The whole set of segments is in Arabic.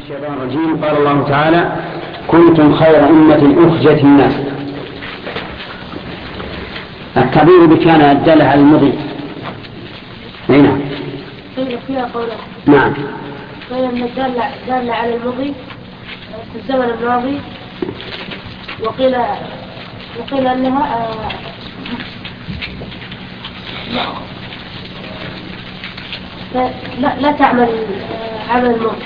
الشيطان الرجيم. قال الله تعالى: كنتم خير أمة أخرجت الناس. التعبير بكان الدالة على المضي. نعم. فيها قوله. نعم. قيل أن الدالة على المضي في الزمن الماضي، وقيل أنها لا تعمل عمل الموت.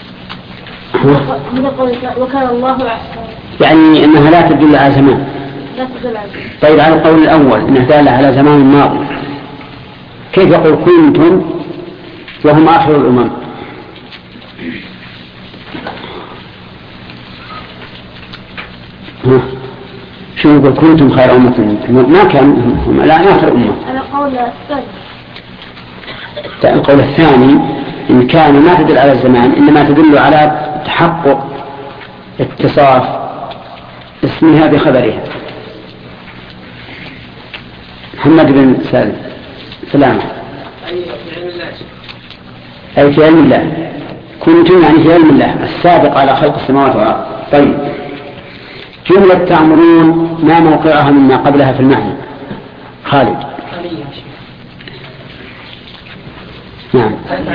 وكان الله يعني أنها لا تدل على زمان. لا تدل على زمان. طيب، على القول الأول أنها دالة على زمان ماضي، كيف يقول كنتم وهم آخر الأمم؟ شو يقول كنتم خير أمة؟ ما كان هم لا آخر أمة. على القول الثاني. القول الثاني إن كان ما تدل على الزمان، إنما تدل على تحقق اتصاف اسمها بخبرها. محمد بن سلامة. أي في علم الله. كنتم يعني في علم الله السابق على خلق السماوات والأرض. طيب، جملة تأمرون ما موقعها مما قبلها في المعنى؟ خالد. نعم.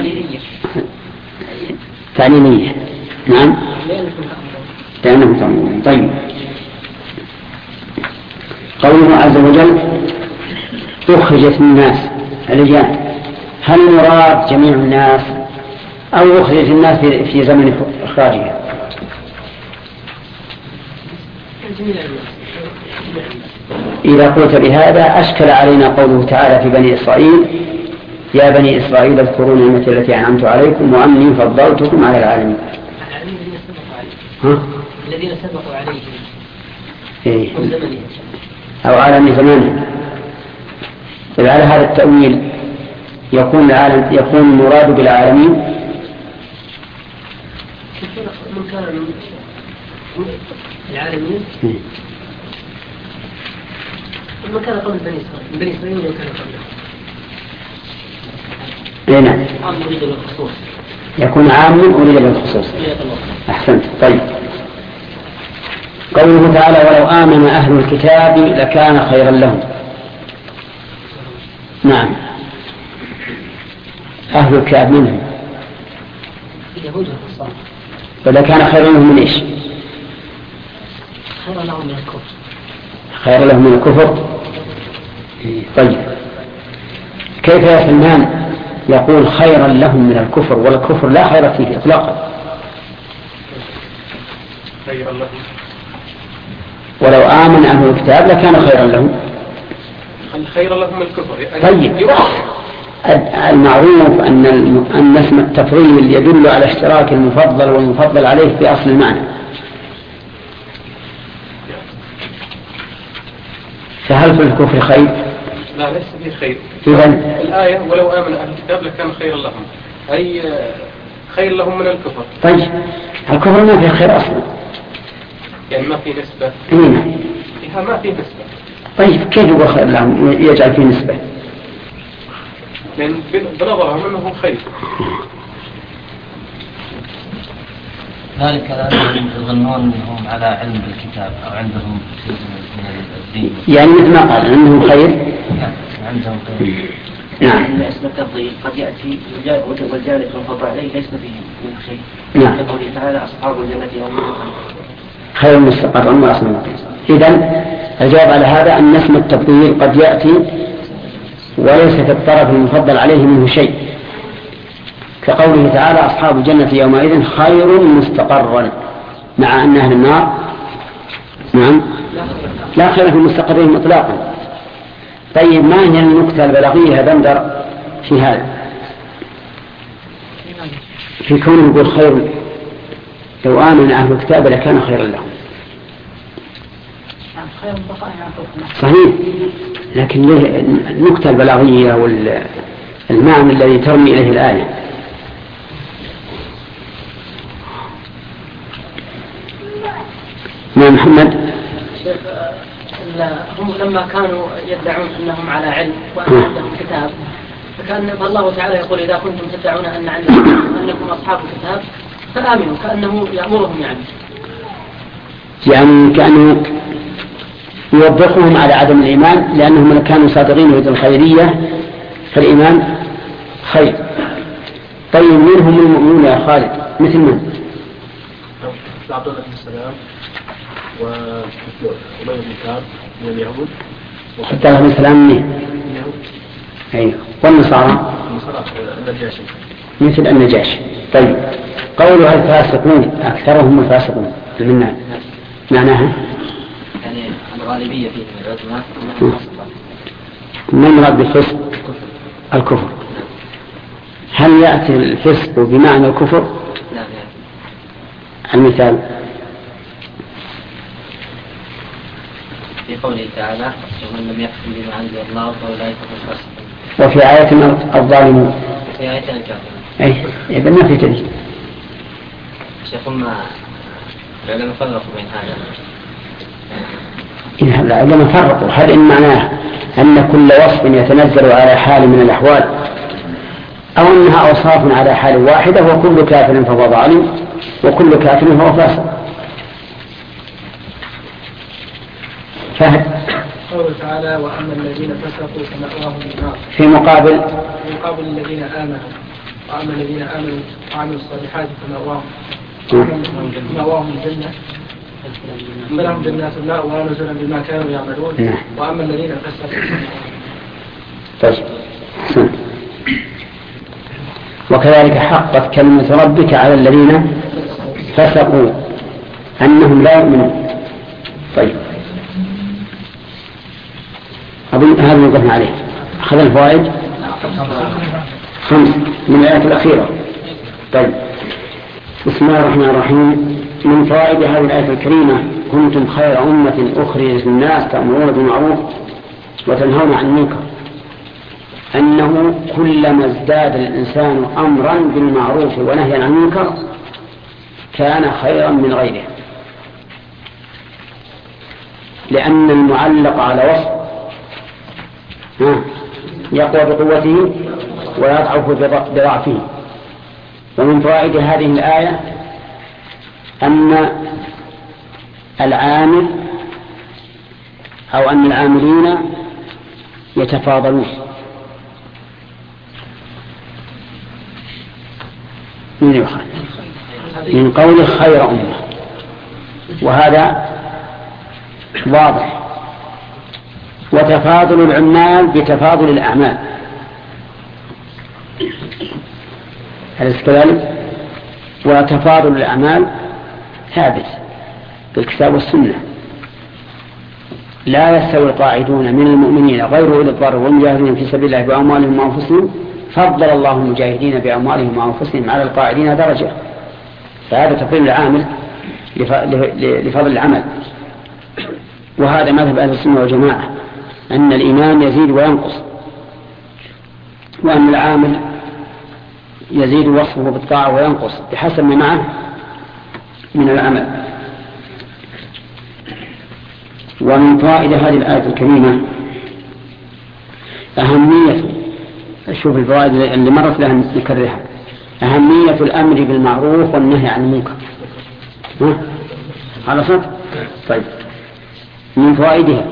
تعليمية. نعم. لأنكم تأمرون. طيب، قوله عز وجل: أخرجت الناس الرجال، هل مراد جميع الناس أو أخرجت الناس في زمن إخراجها؟ إذا قلت بهذا أشكل علينا قوله تعالى في بني إسرائيل: يا بني إسرائيل اذكروا نعمتي التي أنعمت عليكم وأني فضلتكم على العالمين. الذين سبقوا عليه إيه؟ أو عالم زمانه. إذا على هذا التأويل يكون المراد بالعالمين من كان العالمين من كان قبل بني إسرائيل ومن كان قبله. نعم. عام أريد بالخصوص. يكون عام أريد بالخصوص. أحسنت. طيب، قوله تعالى: ولو آمن أهل الكتاب لكان خيرا لهم. نعم. أهل الكتاب منهم اليهود والنصارى. ولكان خيرا لهم من إيش؟ خيرا لهم من الكفر. خيرا لهم من الكفر. طيب، كيف يا سلمان يقول خيرا لهم من الكفر والكفر لا خير فيه إطلاقا؟ ولو آمن أهل الكتاب لكان خيرا لهم. خيرا لهم الكفر. طيب، المعروف أن اسم التفضيل يدل على اشتراك المفضل والمفضل عليه في أصل المعنى، فهل في الكفر خير؟ لا، ليس فيه خير. إذن الآية ولو آمن أهل الكتاب لكان خيرا لهم، أي خير لهم من الكفر. طيب، الكفر ما فيه خير أصلا، يعني ما فيه نسبة. فيها ما فيه نسبة. طيب، كيف يقول خير لهم يجعل فيه نسبة؟ لأن بنظرهم أنه خير. ذلك لأنهم يظنون أنهم على علم بالكتاب أو عندهم شيء من الدين. يعني مثل ما قال أنهم خير. عندهم خير. نعم. اسم التفضيل قد يأتي والجالس والفضل عليه ليس فيه منه شيء. نعم. يقول تعالى: أصحاب الجنة هم خير مستقرا وأحسن مقيلا. إذن الجواب على هذا أن اسم التفضيل قد يأتي وليس في الطرف المفضل عليه منه شيء، كقوله تعالى: أصحاب الجنة يومئذ خير مستقرا، مع أن أهل النار نعم لا خير في المستقرين إطلاقا. طيب، ما هي النكتة البلاغية بندر في هذا، في كونه يقول خير لو آمن أهل الكتاب لكان خيرا لهم؟ صحيح، لكن النكتة البلاغية والمعنى الذي ترمي إليه الآية. نعم. محمد. شيخ، هم لما كانوا يدعون أنهم على علم وأن عندهم كتاب، فالله تعالى يقول: إذا كنتم تدعون أنكم أصحاب الكتاب فآمنوا كأنه يأمرهم يعني كأنه يوبخهم على عدم الإيمان، لأنهم كانوا صادقين يريد الخيرية، فالإيمان خير. طيب منهم المؤمنون يا خالد مثل من؟ عبد الله بن السلام وأبي بن كعب من اليهود. عبد الله بن السلام منين؟ أيوه. والنصارى النجاشي مثل النجاشي. طيب قولها الفاسقون أكثرهم الفاسقون معناها يعني الغالبية فيه ما المراد بالفسق؟ الكفر. هل يأتي الفسق بمعنى الكفر؟ لا. المثال في قوله تعالى ومن لم يحكم بما أنزل الله فأولئك هم الفاسقون. وفي آية الظالمون. في آية الكافرون. أي إذا ما في دليل. شيخ ما لم يفرقوا بين هذا. لما فرقوا هل إن معناه أن كل وصف يتنزل على حال من الأحوال، أو أنها أوصاف على حال واحدة وكل كافر فهو ظالم وكل كافر فهو فاسق؟ فهد قوله تعالى وأما الذين فسقوا فمأواهم النار في مقابل الذين آمنوا، وأما الذين آمنوا وعملوا الصالحات فمأواهم الجنة فلهم جنات الماء ونزلا بما كانوا يعملون. وأما الذين فسقوا طيب. وكذلك حقت كلمة ربك على الذين فسقوا أنهم لا يؤمنون. طيب أظن هذا وقفنا عليه. أخذ الفوائد 5 من الآيات الأخيرة. طيب بسم الله الرحمن الرحيم. من فوائد هذه الآية الكريمة كنتم خير أمة أخرجت للناس تأمرون بالمعروف وتنهون عن المنكر، أنه كلما ازداد الإنسان أمرا بالمعروف ونهيا عن المنكر كان خيرا من غيره، لأن المعلق على وصف يقوى بقوته ويضعف بضعفه. ومن فوائد هذه الآية أن العامل أو أن العاملين يتفاضلون. من قول خير أمة، وهذا واضح. وتفاضل العمال بتفاضل الأعمال، أليس كذلك؟ وتفاضل الأعمال ثابت بالكتاب والسنة. لا يستوي القاعدون من المؤمنين غير أولي الضرر والمجاهدين في سبيل الله بأموالهم وأنفسهم فضل الله المجاهدين بأموالهم وأنفسهم على القاعدين درجة. فهذا تفضيل العامل لفضل العمل. وهذا مذهب أهل السنة والجماعة، أن الإيمان يزيد وينقص، وأن العامل يزيد وصفه بالطاعة وينقص بحسب ما معه من العمل. ومن فائدة هذه الآية الكريمة أهمية، شوف الفوائد اللي مرت لها نكررها، أهمية الأمر بالمعروف والنهي عن المنكر. على صوت. طيب من فوائدها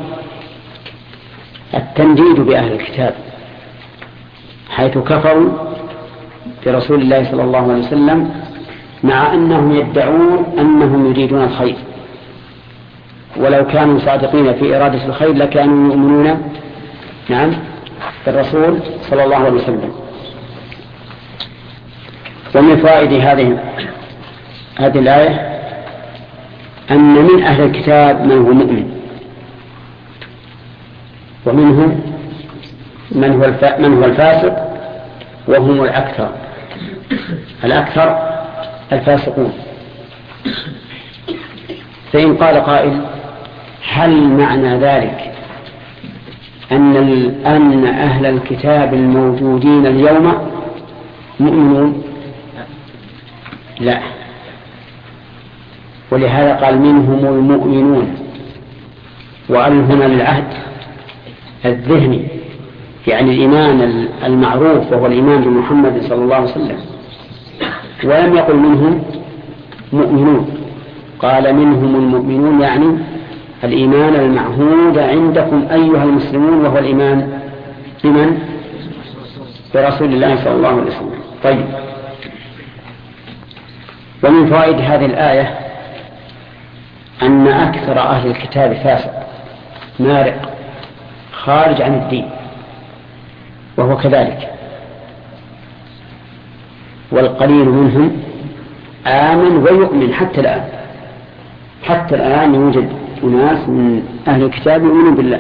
التنديد بأهل الكتاب حيث كفروا برسول الله صلى الله عليه وسلم مع أنهم يدعون أنهم يريدون الخير، ولو كانوا صادقين في إرادة الخير لكانوا يؤمنون بالرسول صلى الله عليه وسلم. ومن فوائد هذه الآية أن من أهل الكتاب من هو مؤمن، ومنهم من هو الفاسق، وهم الأكثر الفاسقون. فإن قال قائل هل معنى ذلك أن أهل الكتاب الموجودين اليوم مؤمنون؟ لا، ولهذا قال منهم المؤمنون، وأن هنا للعهد الذهني، يعني الإيمان المعروف وهو الإيمان بمحمد صلى الله عليه وسلم. ولم يقل منهم مؤمنون. قال منهم المؤمنون يعني الإيمان المعهود عندكم أيها المسلمون، وهو الإيمان بمن؟ برسول الله صلى الله عليه وسلم. طيب، ومن فوائد هذه الآية أن أكثر أهل الكتاب فاسق مارق خارج عن الدين، وهو كذلك، والقليل منهم آمن ويؤمن حتى الآن يوجد أناس من أهل الكتاب يؤمنون بالله.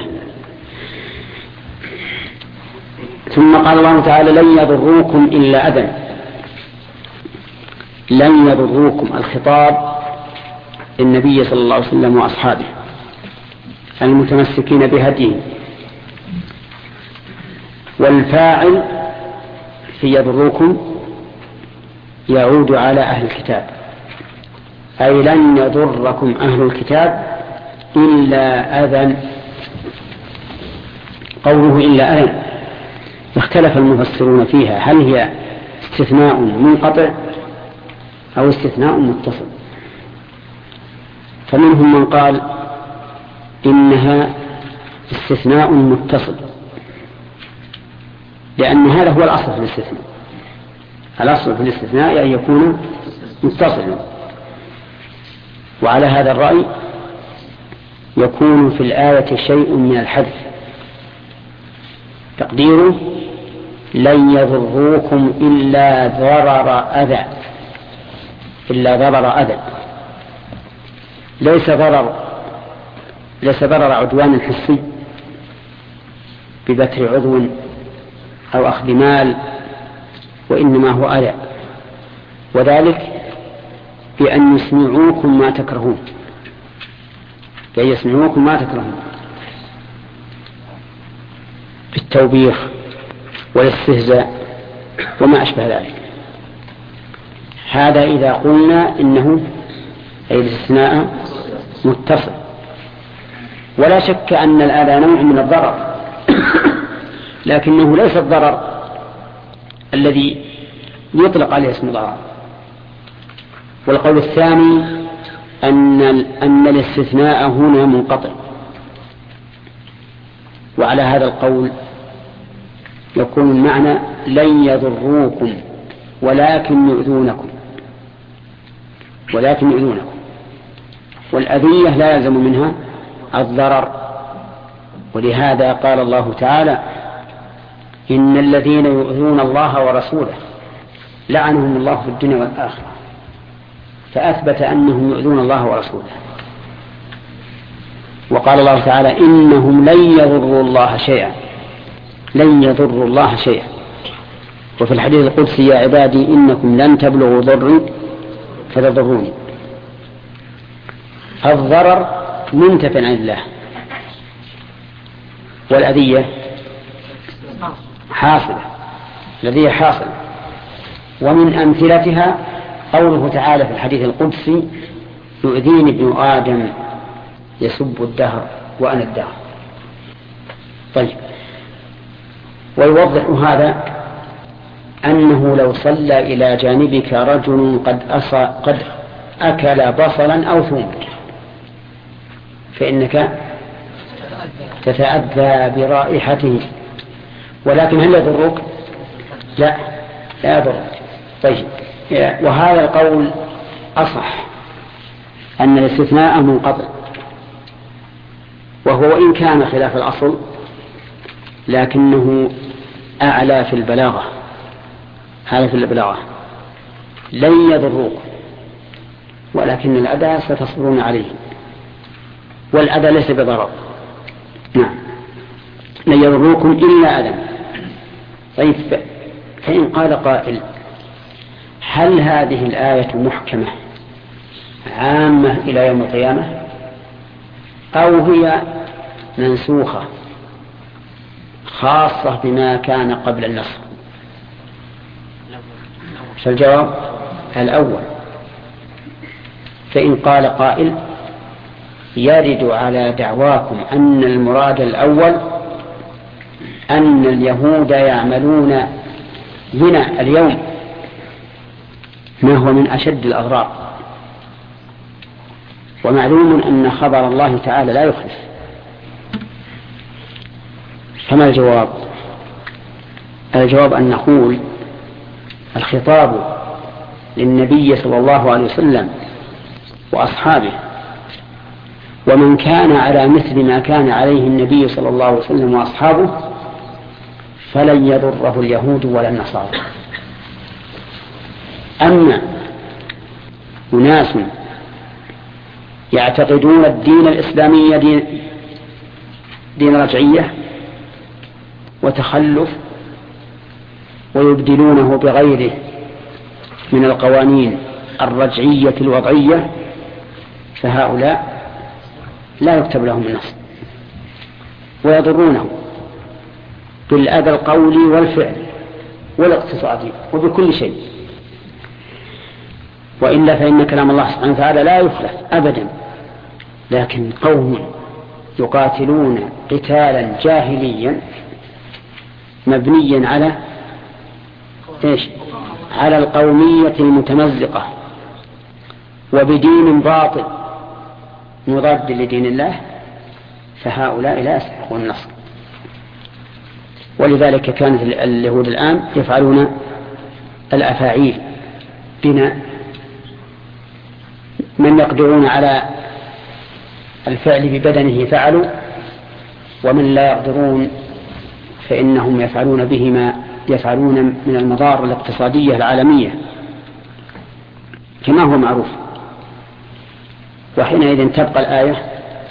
ثم قال الله تعالى لن يضروكم إلا أذى. لن يضروكم، الخطاب النبي صلى الله عليه وسلم وأصحابه المتمسكين بهديه، والفاعل في يضروكم يعود على أهل الكتاب، أي لن يضركم أهل الكتاب إلا أذى. قوله إلا أذى اختلف المفسرون فيها، هل هي استثناء منقطع أو استثناء متصل؟ فمنهم من قال إنها استثناء متصل، لأن هذا هو الأصل في الاستثناء. الأصل في الاستثناء أن يكون متصلا، وعلى هذا الرأي يكون في الآية شيء من الحذف، تقديره لن يضروكم إلا ضرر أذى، ليس ضرر عدوان حسي ببتر عضو أو أخذ مال، وإنما هو أذى، وذلك بأن يسمعوكم ما تكرهون، بالتوبيخ والاستهزاء وما أشبه ذلك. هذا إذا قلنا إنه أي الاستثناء متصل. ولا شك أن الآذى نوع من الضرر، لكنه ليس الضرر الذي يطلق عليه اسم ضرر. والقول الثاني أن الاستثناء هنا منقطع، وعلى هذا القول يكون المعنى لن يضروكم ولكن يؤذونكم، والأذية لا يلزم منها الضرر. ولهذا قال الله تعالى إن الذين يؤذون الله ورسوله لعنهم الله في الدنيا والآخرة، فأثبت أنهم يؤذون الله ورسوله. وقال الله تعالى إنهم لن يضروا الله شيئا. وفي الحديث القدسي يا عبادي إنكم لن تبلغوا ضري فتضروني. الضرر منتفع عن الله، والأذية حاصلة، الأذية حاصلة. ومن أمثلتها قوله تعالى في الحديث القدسي يؤذيني ابن آدم يسب الدهر وأنا الدهر. طيب، ويوضح هذا أنه لو صلى إلى جانبك رجل قد أكل بصلا أو ثوما فإنك تتأذى برائحته، ولكن هل يضرك؟ لا يضرك. طيب، وهذا القول أصح، أن الاستثناء منقطع، وهو وإن كان خلاف الأصل لكنه أعلى في البلاغة. هذا في البلاغة لن يضروك ولكن الأذى ستصبرون عليه، والأذى ليس بضرر. نعم، لن يضروكم إلا أذى. طيب، فإن قال قائل هل هذه الآية محكمة عامة إلى يوم القيامة أو هي منسوخة خاصة بما كان قبل النسخ؟ فالجواب الأول. فإن قال قائل يرد على دعواكم أن المراد الأول أن اليهود يعملون هنا اليوم ما هو من أشد الأضرار ومعلوم أن خبر الله تعالى لا يخلف. فما الجواب؟ الجواب أن نقول الخطاب للنبي صلى الله عليه وسلم وأصحابه ومن كان على مثل ما كان عليه النبي صلى الله عليه وسلم وأصحابه فلن يضره اليهود ولا النصارى. أما أناس يعتقدون الدين الإسلامي دين رجعية وتخلف ويبدلونه بغيره من القوانين الرجعية الوضعية فهؤلاء لا يكتب لهم النصر ويضرونه بالأذى القولي والفعل والاقتصادي وبكل شيء. وإلا فإن كلام الله سبحانه وتعالى لا يخلف أبدا. لكن قوم يقاتلون قتالا جاهليا مبنيا على إيش؟ على القومية المتمزقة وبدين باطل مضاد لدين الله فهؤلاء لا يستحقون النصر. ولذلك كانت اليهود الآن يفعلون الأفاعيل بنا من يقدرون على الفعل ببدنه فعلوا ومن لا يقدرون فإنهم يفعلون به ما يفعلون من المضار الاقتصادية العالمية كما هو معروف. وحينئذ تبقى الآية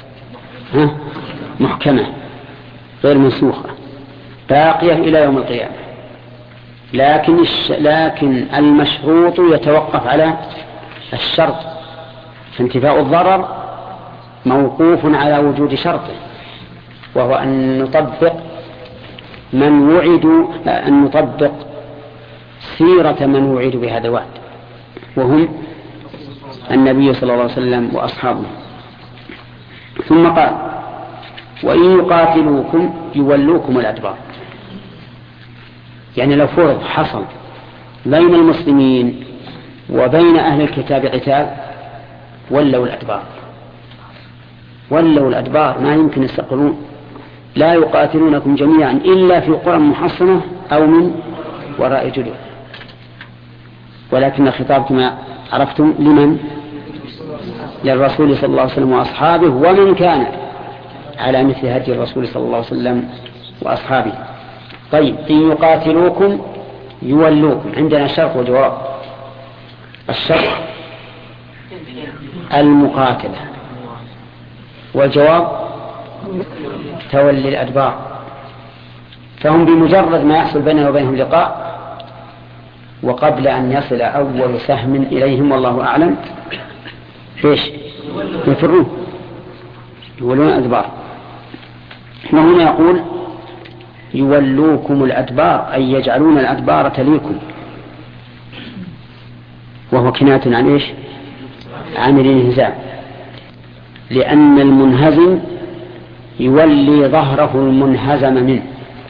محكمة غير منسوخة باقية إلى يوم القيامة. لكن المشروط يتوقف على الشرط، فانتفاء الضرر موقوف على وجود شرطه وهو أن نطبق سيرة من وعد بهذا الوعد وهم النبي صلى الله عليه وسلم وأصحابه. ثم قال وإن يقاتلوكم يولوكم الأدبار. يعني لو فرض حصل بين المسلمين وبين أهل الكتاب قتال ولوا الأدبار ما يمكن يستقرون. لا يقاتلونكم جميعا إلا في قرى محصنة أو من وراء جدر. ولكن الخطاب كما عرفتم لمن؟ للرسول صلى الله عليه وسلم وأصحابه ومن كان على مثل هدي الرسول صلى الله عليه وسلم وأصحابه. طيب إن يقاتلوكم يولوكم. عندنا شرط وجواب. الشرط المقاتلة والجواب تولي الأدبار. فهم بمجرد ما يحصل بيننا وبينهم لقاء وقبل أن يصل أول سهم إليهم والله أعلم فيش يفرون يولون الأدبار. هنا يقول يولوكم الأدبار أي يجعلون الأدبار تليكم وهو كناية عن إيش؟ عن الانهزام. لأن المنهزم يولي ظهره المنهزم منه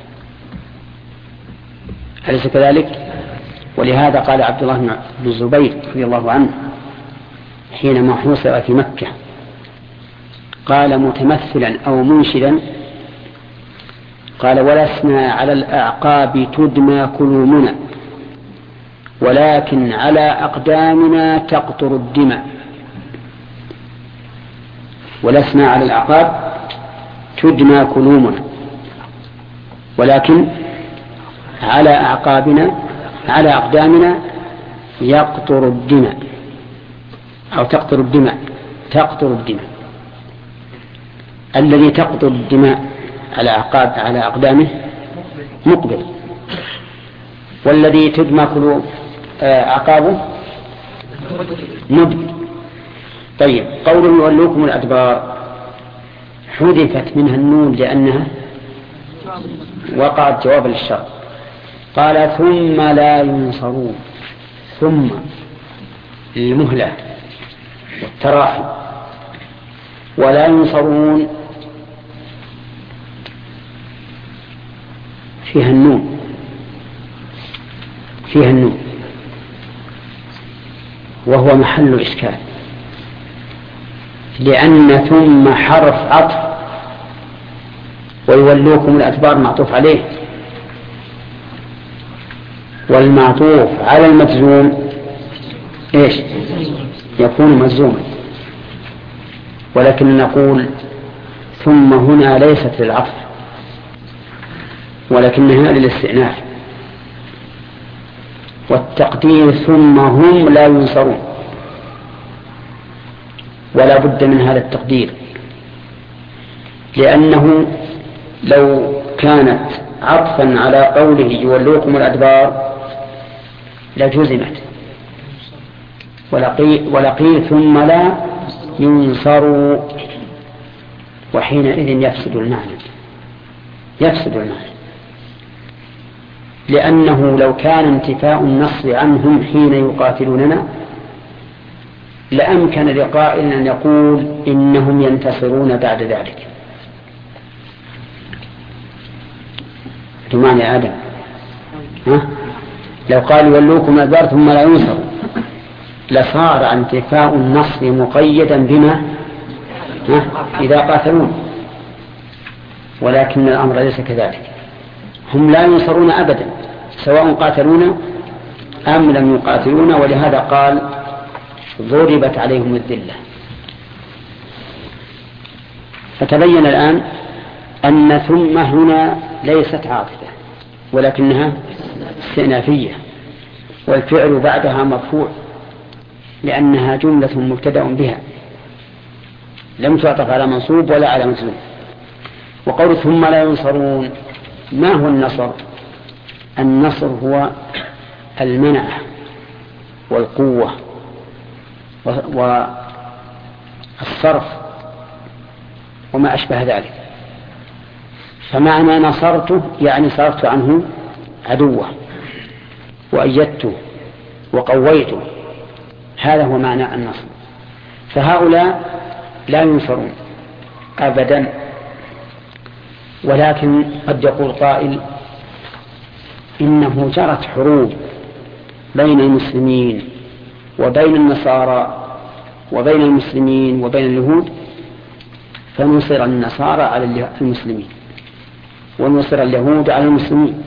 أليس كذلك؟ ولهذا قال عبد الله بن الزبير رضي الله عنه حينما حوصر في مكة قال متمثلا أو منشدا قال ولسنا على الأعقاب تدمى كلومنا ولكن على أقدامنا تقطر الدماء. ولسنا على الأعقاب تدمى كلومنا ولكن على أقدامنا يقطر الدماء أو تقطر الدماء. الذي تقطر الدماء على أقدامه مقبل والذي تدمى أعقابه مدبر. طيب قوله يولوكم الأدبار حذفت منها النون لأنها وقعت جواب للشرط. قال ثم لا ينصرون. ثم المهلة والتراحي ولا ينصرون فيها النون وهو محل إشكال. لأن ثم حرف عطف، ويولوكم الأدبار معطوف عليه، والمعطوف على المجزوم إيش؟ يكون مجزوما. ولكن نقول ثم هنا ليست للعطف ولكنها للاستئناف، والتقدير ثم هم لا ينصرون، ولا بد من هذا التقدير، لأنه لو كانت عطفا على قوله يولوكم الأدبار لجزمت، ولقيل ثم لا ينصروا، وحينئذ يفسد المعنى، لأنه لو كان انتفاء النصر عنهم حين يقاتلوننا لأمكن لقائل أن يقول إنهم ينتصرون بعد ذلك. تمام يا آدم؟ لو قال يولوكم الأدبار ثم لا ينصروا لصار انتفاء النصر مقيدا بما إذا قاتلون، ولكن الأمر ليس كذلك، هم لا ينصرون أبدا سواء قاتلونا أم لم يقاتلونا، ولهذا قال ضربت عليهم الذلة. فتبين الآن أن ثم هنا ليست عاطفة ولكنها استئنافية، والفعل بعدها مرفوع لأنها جملة مبتدأ بها لم تعطف على منصوب ولا على مجزوم. وقول ثم لا ينصرون، ما هو النصر؟ النصر هو المنعة والقوة والصرف وما أشبه ذلك. فمعنى نصرته يعني صرفت عنه عدوه وأيدته وقويته، هذا هو معنى النصر. فهؤلاء لا ينصرون أبدا، ولكن قد يقول قائل إنه جرت حروب بين المسلمين وبين النصارى وبين المسلمين وبين اليهود، فنصر النصارى على المسلمين ونصر اليهود على المسلمين،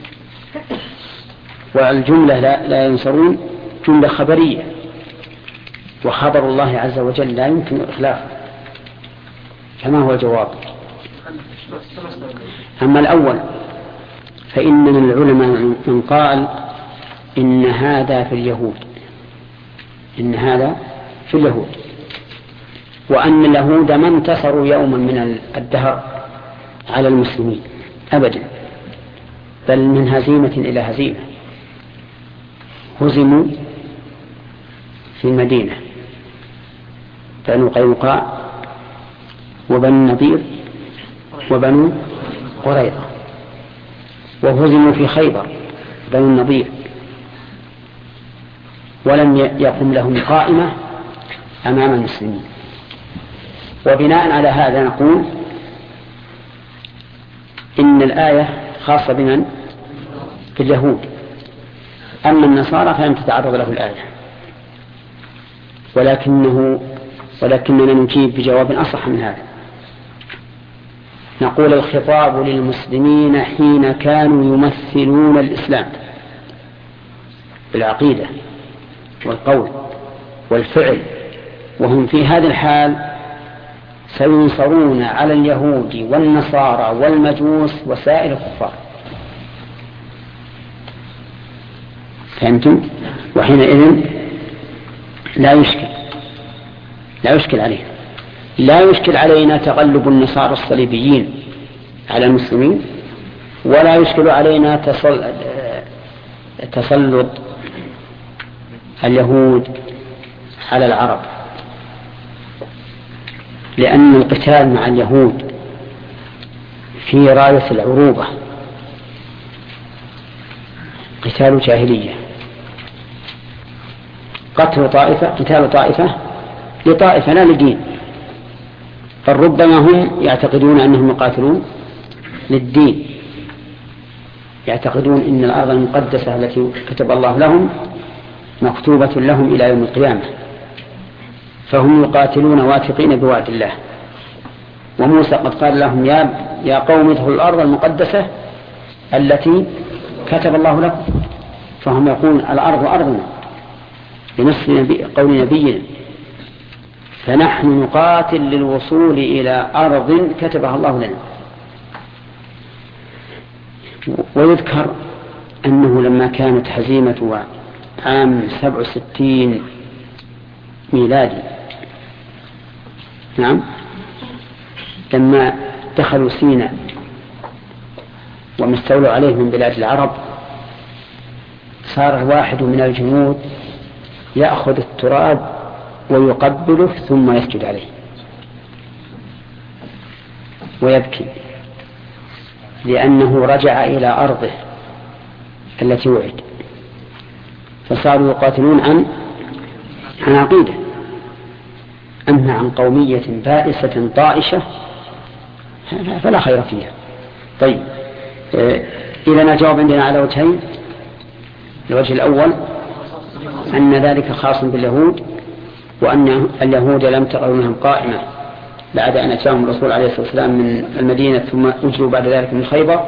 والجملة لا ينصرون جملة خبرية، وخبر الله عز وجل لا يمكن إخلافه. فما هو الجواب؟ أما الأول فإن من العلماء من قال إن هذا في اليهود، وأن اليهود ما انتصروا يوما من الدهر على المسلمين أبدا، بل من هزيمة إلى هزيمة، هزموا في المدينة بنو قينقاع وبنو النضير وبنو قريظة، وهزموا في خيبر بنو النضير، ولم يقم لهم قائمة أمام المسلمين. وبناء على هذا نقول إن الآية خاصة بمن؟ باليهود، أما النصارى فلم تتعرض له الآية، ولكننا نجيب بجواب أصح من هذا. نقول الخطاب للمسلمين حين كانوا يمثلون الإسلام بالعقيدة والقول والفعل، وهم في هذا الحال سينصرون على اليهود والنصارى والمجوس وسائر الكفار. فهمتم؟ وحينئذ لا يشكل علينا تغلب النصارى الصليبيين على المسلمين، ولا يشكل علينا تسلط اليهود على العرب، لأن القتال مع اليهود في راية العروبة قتال جاهلية، قتال طائفة لطائفة لا لدين، بل ربما هم يعتقدون أنهم يقاتلون للدين، يعتقدون أن الأرض المقدسة التي كتب الله لهم مكتوبة لهم إلى يوم القيامة، فهم يقاتلون واثقين بوعد الله. وموسى قد قال لهم يا قوم ادخلوا الأرض المقدسة التي كتب الله لكم، فهم يقولون الأرض أرضنا بنص قول نبينا، فنحن نقاتل للوصول إلى أرض كتبها الله لنا. ويذكر أنه لما كانت هزيمة عام 67 ميلادي، نعم، لما دخلوا سيناء وما استولوا عليه من بلاد العرب، صار واحد من الجنود يأخذ التراب ويقبله ثم يسجد عليه ويبكي، لأنه رجع إلى أرضه التي وعد. فصاروا يقاتلون عن عقيدة، أما عن قومية بائسة طائشة فلا خير فيها. طيب، إذا الجواب عندنا على وجهين. الوجه الأول أن ذلك خاص باليهود، وأن اليهود لم ترونهم قائمة بعد أن أتاهم الرسول عليه الصلاة والسلام من المدينة ثم أجروا بعد ذلك من خيبر.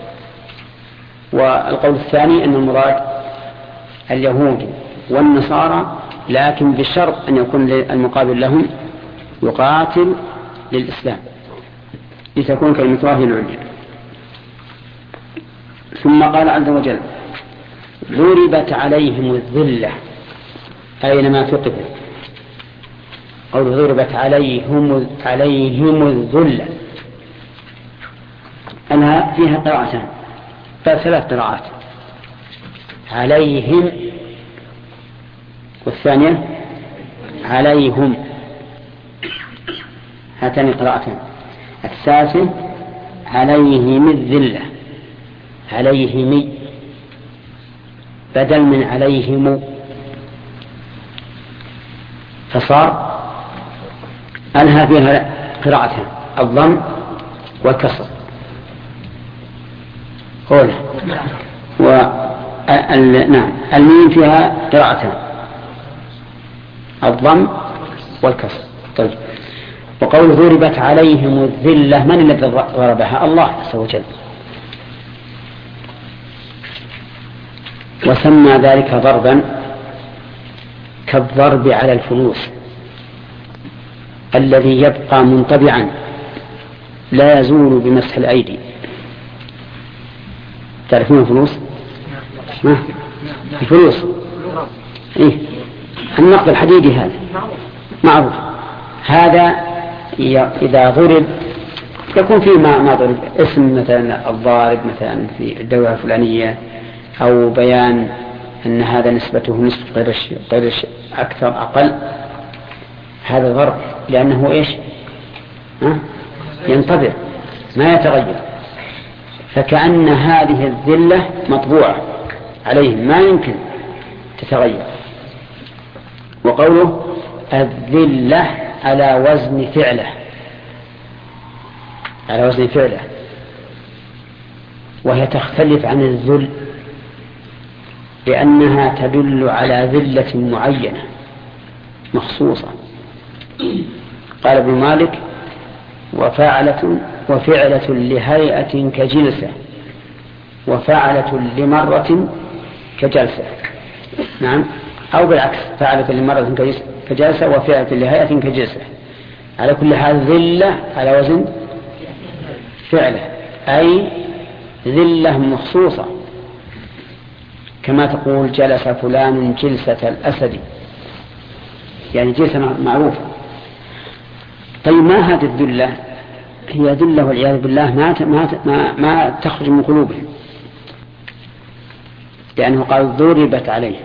والقول الثاني أن المراد اليهود والنصارى، لكن بشرط أن يكون المقابل لهم يقاتل للإسلام لتكون كلمة الله العليا. ثم قال عز وجل ضربت عليهم الذلة أينما ثقفوا. قول ضربت عليهم الذلة أنها فيها قراءتان، ثلاث قراءات، عليهم، والثانية عليهم، هاتان قراءتان. الثالثة عليهم الذلة، عليهم بدل من عليهم، فصار أنها فيها قراءتان، الضم والكسر. قوله نعم، الميم فيها قراءتان، الضم والكسر. طيب، وقوله ضربت عليهم الذلة، من الذي ضربها؟ الله عز وجل، وسمى ذلك ضربا كالضرب على الفلوس الذي يبقى منطبعا لا يزول بمسح الأيدي. تعرفون الفلوس؟ الفلوس إيه؟ النقد الحديدي هذا معروف. هذا إذا ضرب يكون فيه ما ضرب، اسم مثلا الضارب مثلا في الدولة الفلانية، أو بيان أن هذا نسبته نسبة غير أكثر أقل. هذا ضرب لأنه إيش؟ ينطبع ما يتغير. فكأن هذه الذلة مطبوعة عليهم ما يمكن تتغير. وقوله الذلة على وزن فعله، على وزن فعله، وهي تختلف عن الذل لأنها تدل على ذلة معينة مخصوصة. قال ابن مالك وفعلة لهيئة كجلسة، وفعلة لمرة كجلسة. نعم، أو بالعكس، فعلة لمرة كجلسة وفعلة لهيئة كجلسة. على كل حال ذلة على وزن فعله، أي ذلة مخصوصة، كما تقول جلس فلان جلسة الأسد، يعني جلسة معروفة. طيب، ما هذه الذلة؟ هي ذلة والعياذ بالله ما تخرج من قلوبهم، لأنه قال ضربت عليه.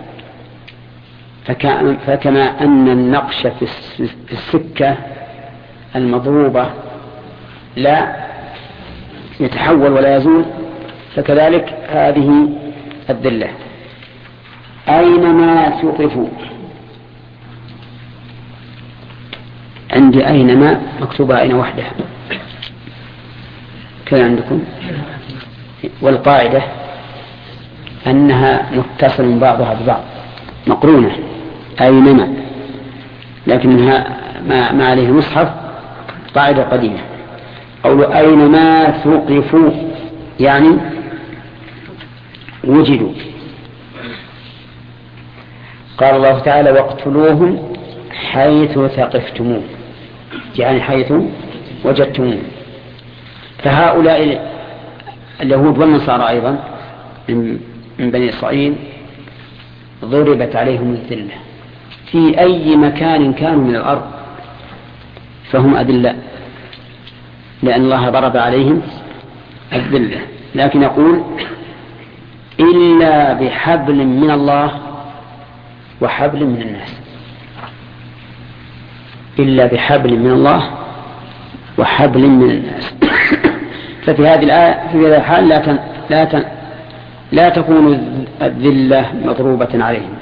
فكما أن النقش في السكة المضروبة لا يتحول ولا يزول، فكذلك هذه الذلة أينما ثقفوا. عندي أينما مكتوبة أين وحدها كذا عندكم، والقاعدة أنها متصل بعضها ببعض، مقرونة. أينما لكنها ما عليه مصحف قاعدة قديمة. قول أينما ثقفوا يعني وجدوا. قال الله تعالى واقتلوهم حيث ثقفتموه يعني حيث وجدتموه. فهؤلاء اليهود والنصارى أيضا من بني إسرائيل ضربت عليهم الذلة في أي مكان كانوا من الأرض فهم أذلاء لأن الله ضرب عليهم الذلة. لكن يقول إلا بحبل من الله وحبل من الناس، إلا بحبل من الله وحبل من الناس. ففي هذه الآية في هذا الحال لا تكون الذلة مضروبة عليهم.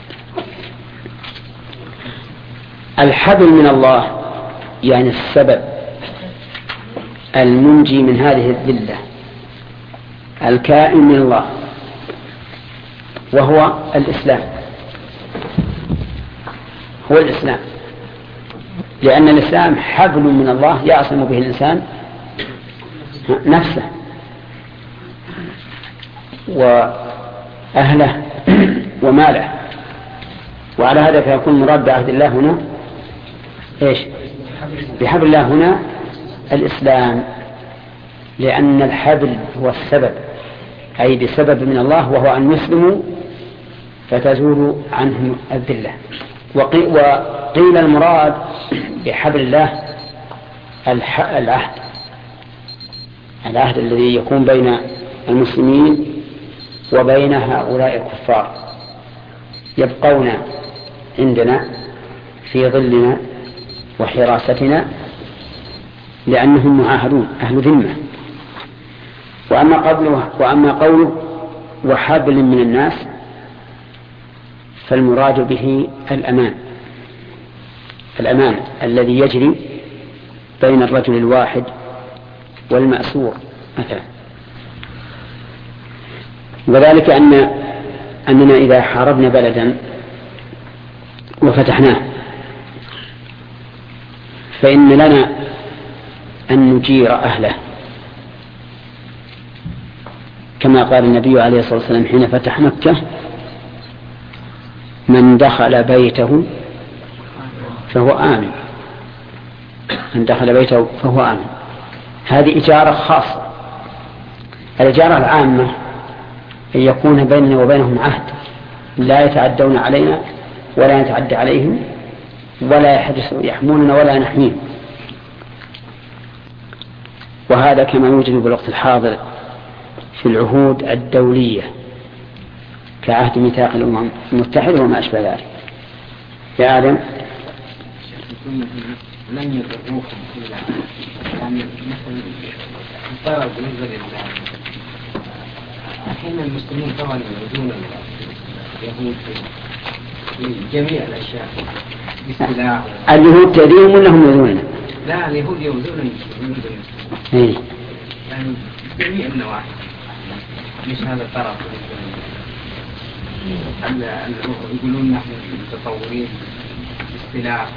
الحبل من الله يعني السبب المنجي من هذه الذلة الكائن من الله وهو الإسلام، هو الإسلام، لأن الإسلام حبل من الله يعصم به الإنسان نفسه وأهله وماله. وعلى هذا فيكون مراد بعهد الله هنا إيش؟ بحبل الله هنا الإسلام، لأن الحبل هو السبب أي بسبب من الله وهو أن يسلموا فتزول عنهم الذلة. وقيل المراد بحبل الله العهد الذي يكون بين المسلمين وبين هؤلاء الكفار يبقون عندنا في ظلنا وحراستنا لأنهم معاهدون أهل ذمة. وأما قوله وحبل من الناس فالمراد به الأمان الذي يجري بين الرجل الواحد والمأسور مثلا. وذلك أننا إذا حاربنا بلدا وفتحناه فإن لنا أن نجير أهله كما قال النبي عليه الصلاة والسلام حين فتح مكة من دخل بيته فهو آمن، من دخل بيته فهو آمن. هذه إجارة خاصة. الإجارة العامة أن يكون بيننا وبينهم عهد لا يتعدون علينا ولا يتعدى عليهم ولا يحموننا ولا نحميهم. وهذا كما يوجد بالوقت الحاضر في العهود الدولية كعهد ميثاق الأمم المتحدة وما أشبه ذلك. يا آدم لن يضروكم إلا يعني مثلا الضرر بالنسبة لله. أحيانا المسلمين طبعا يعودون اليهود في جميع الأشياء بالسلاح. اليهود تأذيهم ولا هم يؤذوننا؟ لا اليهود يؤذون المسلمين يعني جميع النواحي مش هذا الطرف. يقولون نحن متطورين بالسلاح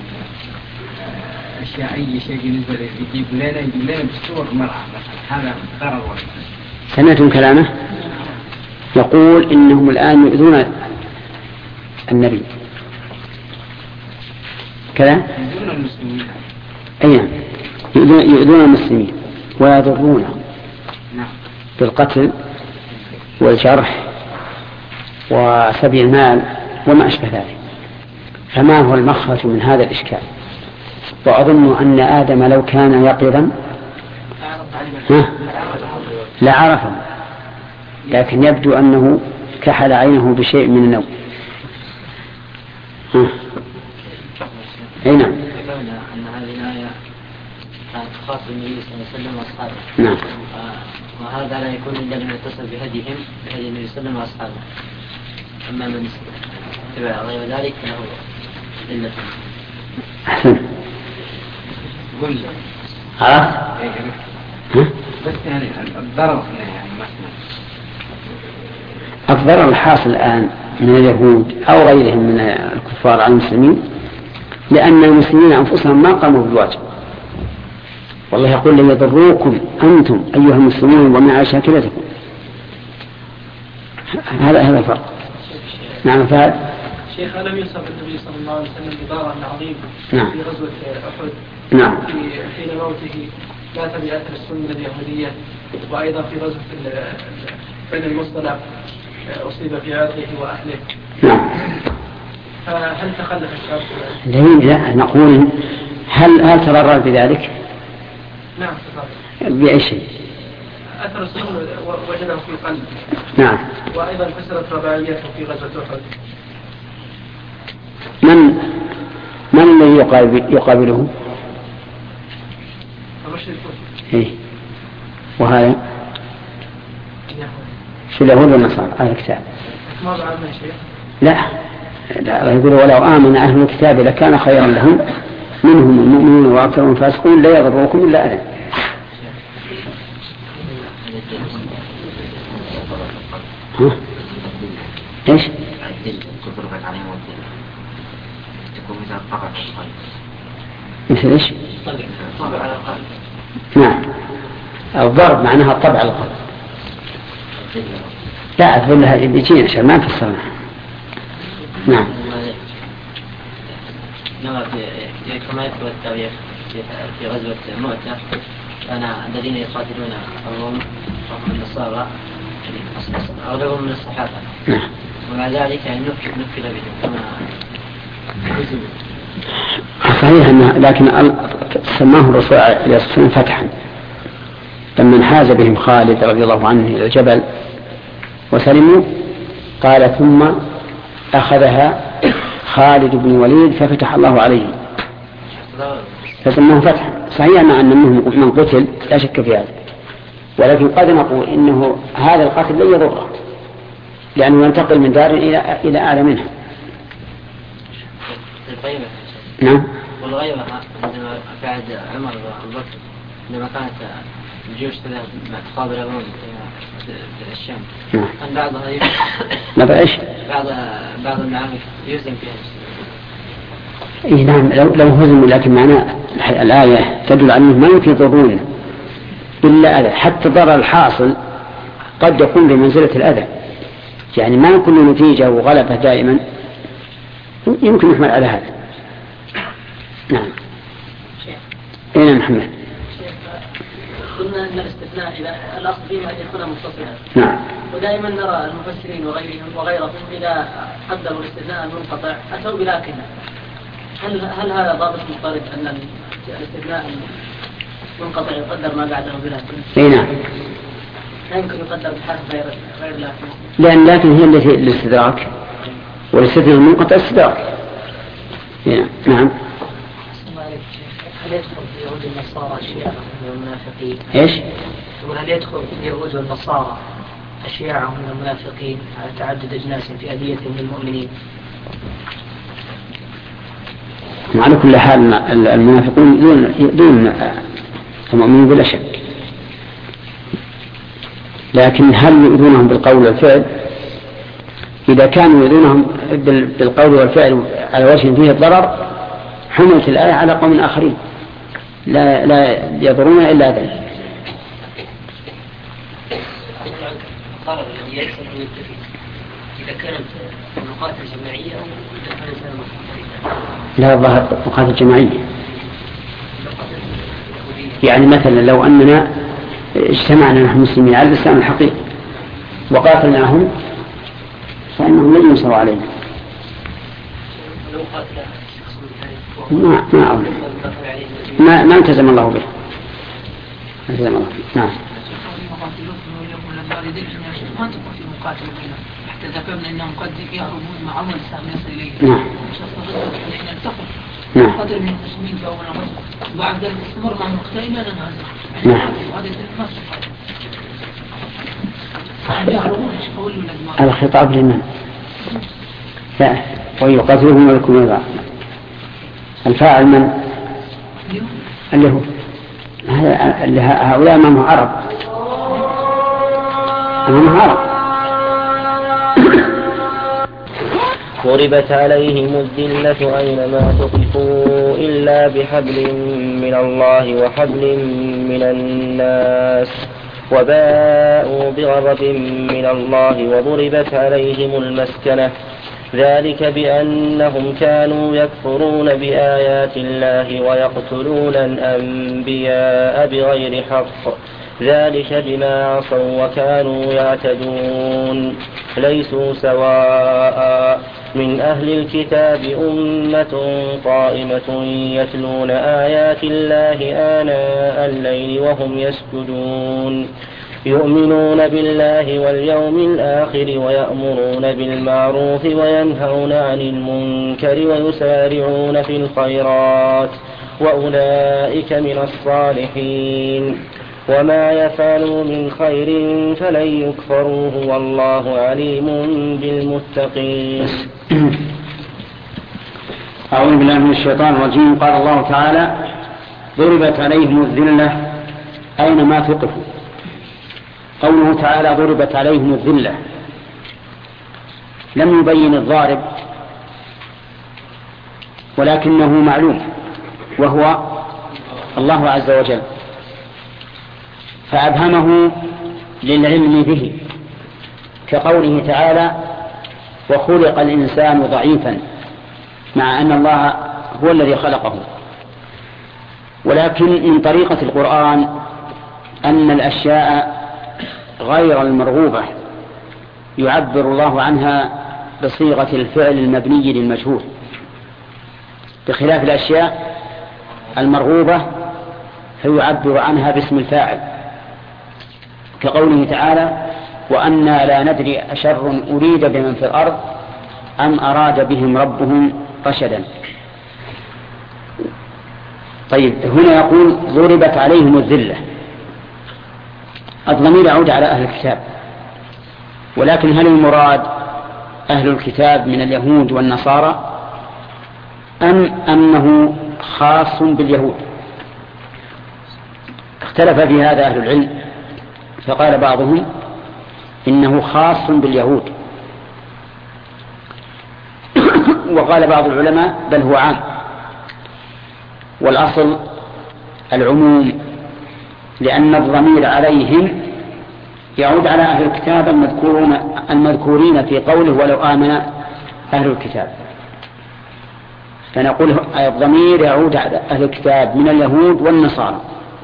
أشياء أي شيء بالنسبة يجيب لنا بالصور مرعى مثلا. هذا ضرر واحد. سمعتم كلامه يقول إنهم الآن يؤذون النبي كذا يؤذون المسلمين. أيام يؤذون المسلمين ويضرونه بالقتل والجرح وسبي المال وما أشبه ذلك. فما هو المخرج من هذا الإشكال؟ وأظن أن آدم لو كان يقظا لعرفه، لكن يبدو أنه كحل عينه بشيء من النوم. أي نعم. أن هذه الآية كانت خاصة بالنبي صلى الله عليه وسلم وأصحابه. نعم. وهذا لا يكون إلا من يتصل بهدي النبي صلى الله عليه وسلم وأصحابه. أما من اتبع غير ذلك فله ذلة. أحسن. قل عرفت؟ بس يعني الضرر يعني مثلا الضرر الحاصل الآن من اليهود أو غيرهم من الكفار على المسلمين لأن المسلمين أنفسهم ما قاموا بالواجب. والله يقول لن يضروكم أنتم أيها المسلمون ومع شاكلتكم. هذا الفرق. نعم. فهد شيخ، ألم يصف النبي صلى الله عليه وسلم ببارا عظيم نعم. في غزوة أحد؟ نعم. حين موته مات بأثر السنة اليهودية، وأيضا في غزوة بني المصطلق أصيب في عرضه وأهله. نعم. فهل تخلف الشاب؟ لا، نقول هل تضرر بذلك؟ نعم تضرر. بأي شيء؟ أثر السنة وجده في قلبه. نعم. وأيضا كسرت رباعيته في غزوة أحد. من الذي يقابله؟ المشركون. إيه. وهذا في اليهود والنصارى على الكتاب. ما بعد من شيء. لا يقول ولو آمن أهل الكتاب لكان خيرا لهم منهم المؤمنون وأكثرهم فاسقون لا يضركم إلا أذى. ايش؟ مثل ايش؟ طبع على القلب. نعم. الضرب معناها الطبع على القلب. لا أقول لها يجينا عشان ما نفسرنا. نعم. كما يذكر التاريخ في غزوة مؤتة كان الذين يقاتلون الروم وهم النصارى أغلبهم من الصحابة. نعم. ومع ذلك نكل بهم كما صحيح لكن سماه الرسول عليه الصلاة والسلام فتحا لما انحاز بهم خالد رضي الله عنه إلى الجبل وسلموا، قال ثم أخذها خالد بن وليد ففتح الله عليه فسماه فتحا. صحيح أن من قتل لا شك في هذا، ولكن قد نقول إنه هذا القتل لن يضره لأنه ينتقل من دار إلى أعلى منها. نعم. والغيبة عندما بعد عمر وأبو بكر عندما كانت الجيوش تقابل الروم في الشام كان بعضها بعض المعارك يهزم فيها. نعم لو هزموا، لكن معنى الآية تدل على أنه ما يمكن يضرون إلا أذى، حتى ضرر الحاصل قد يكون بمنزلة الأذى، يعني ما كل نتيجة وغلبة دائما يمكن يحمل على هذا. نعم. أين محمد؟ قلنا أن الاستثناء إذا الأصل فيه أن يكون متصلا. نعم. ودائما نرى المفسرين وغيرهم إذا قدروا الاستثناء المنقطع أتوا بلكن. هل هذا ضابط مضطرد أن الاستثناء المنقطع يقدر ما بعده بلكن؟ أي نعم. لا يمكن يقدر بحرف غير لكن. لأن لكن هي التي الاستدراك والاستثناء المنقطع استدراك. نعم. هل يدخل في يهود النصارى الشيعة من المنافقين؟ ايش؟ يقول هل يدخل في اليهود والنصارى الشيعة من المنافقين على تعدد أجناس في أذيتهم للمؤمنين؟ على كل حال المنافقون دون المؤمنين بلا شك، لكن هل يؤذونهم بالقول والفعل؟ إذا كانوا يؤذونهم بالقول والفعل على وجه فيه الضرر حملت الآية على قوم آخرين لا يضرون إلا ذلك. الضرر الذي يحصل من التفيد إذا كانت مقاتل جماعية أو إذا كانت لا ظهر مقاتل جماعية، يعني مثلا لو أننا اجتمعنا نحن المسلمين على الإسلام الحقيقي وقاتلناهم فإنهم لن ينصروا علينا. ما التزم الله به. نعم. ما تكون في مقاتل بينهم حتى ذكرنا انهم قد يهربون مع عمل السهم يصل اليه. نعم. نحن نلتقط نعم. قدر من المسلمين في اول غزوه وبعد ذلك استمر مع المقتل الى ان نهزم. نعم. وهذا ما يهربون يقولوا لازم. الخطاب لمن؟ لا ويقاتلهم ولكم يضع. الفاعل من؟ اليهود. هؤلاء أمامه عرب. ضربت عليهم الذلة أينما ثقفوا إلا بحبل من الله وحبل من الناس وباءوا بغضب من الله وضربت عليهم المسكنة ذلك بأنهم كانوا يكفرون بآيات الله ويقتلون الأنبياء بغير حق ذلك بما عصوا وكانوا يعتدون ليسوا سواء من أهل الكتاب أمة قائمة يتلون آيات الله آناء الليل وهم يسجدون يؤمنون بالله واليوم الآخر ويأمرون بالمعروف وينهون عن المنكر ويسارعون في الخيرات وأولئك من الصالحين وما يفعلوا من خير فلن يكفروه والله عليم بالمتقين. أعوذ بالله من الشيطان الرجيم. قال الله تعالى ضربت عليهم الذلة أينما ثقفوا. قوله تعالى ضربت عليهم الذلة لم يبين الضارب ولكنه معلوم وهو الله عز وجل فأبهمه للعلم به كقوله تعالى وخلق الإنسان ضعيفا مع أن الله هو الذي خلقه. ولكن من طريقة القرآن أن الأشياء غير المرغوبة يعبر الله عنها بصيغة الفعل المبني للمجهول بخلاف الأشياء المرغوبة فيعبر عنها باسم الفاعل كقوله تعالى وأنا لا ندري أشر أريد بمن في الأرض أم أراد بهم ربهم رشدا. طيب هنا يقول ضربت عليهم الذلة. الضمير يعود على أهل الكتاب ولكن هل المراد أهل الكتاب من اليهود والنصارى أم أنه خاص باليهود؟ اختلف في هذا أهل العلم فقال بعضهم إنه خاص باليهود وقال بعض العلماء بل هو عام والأصل العموم لأن الضمير عليهم يعود على أهل الكتاب المذكورين في قوله ولو آمن أهل الكتاب فنقول الضمير يعود على أهل الكتاب من اليهود والنصارى.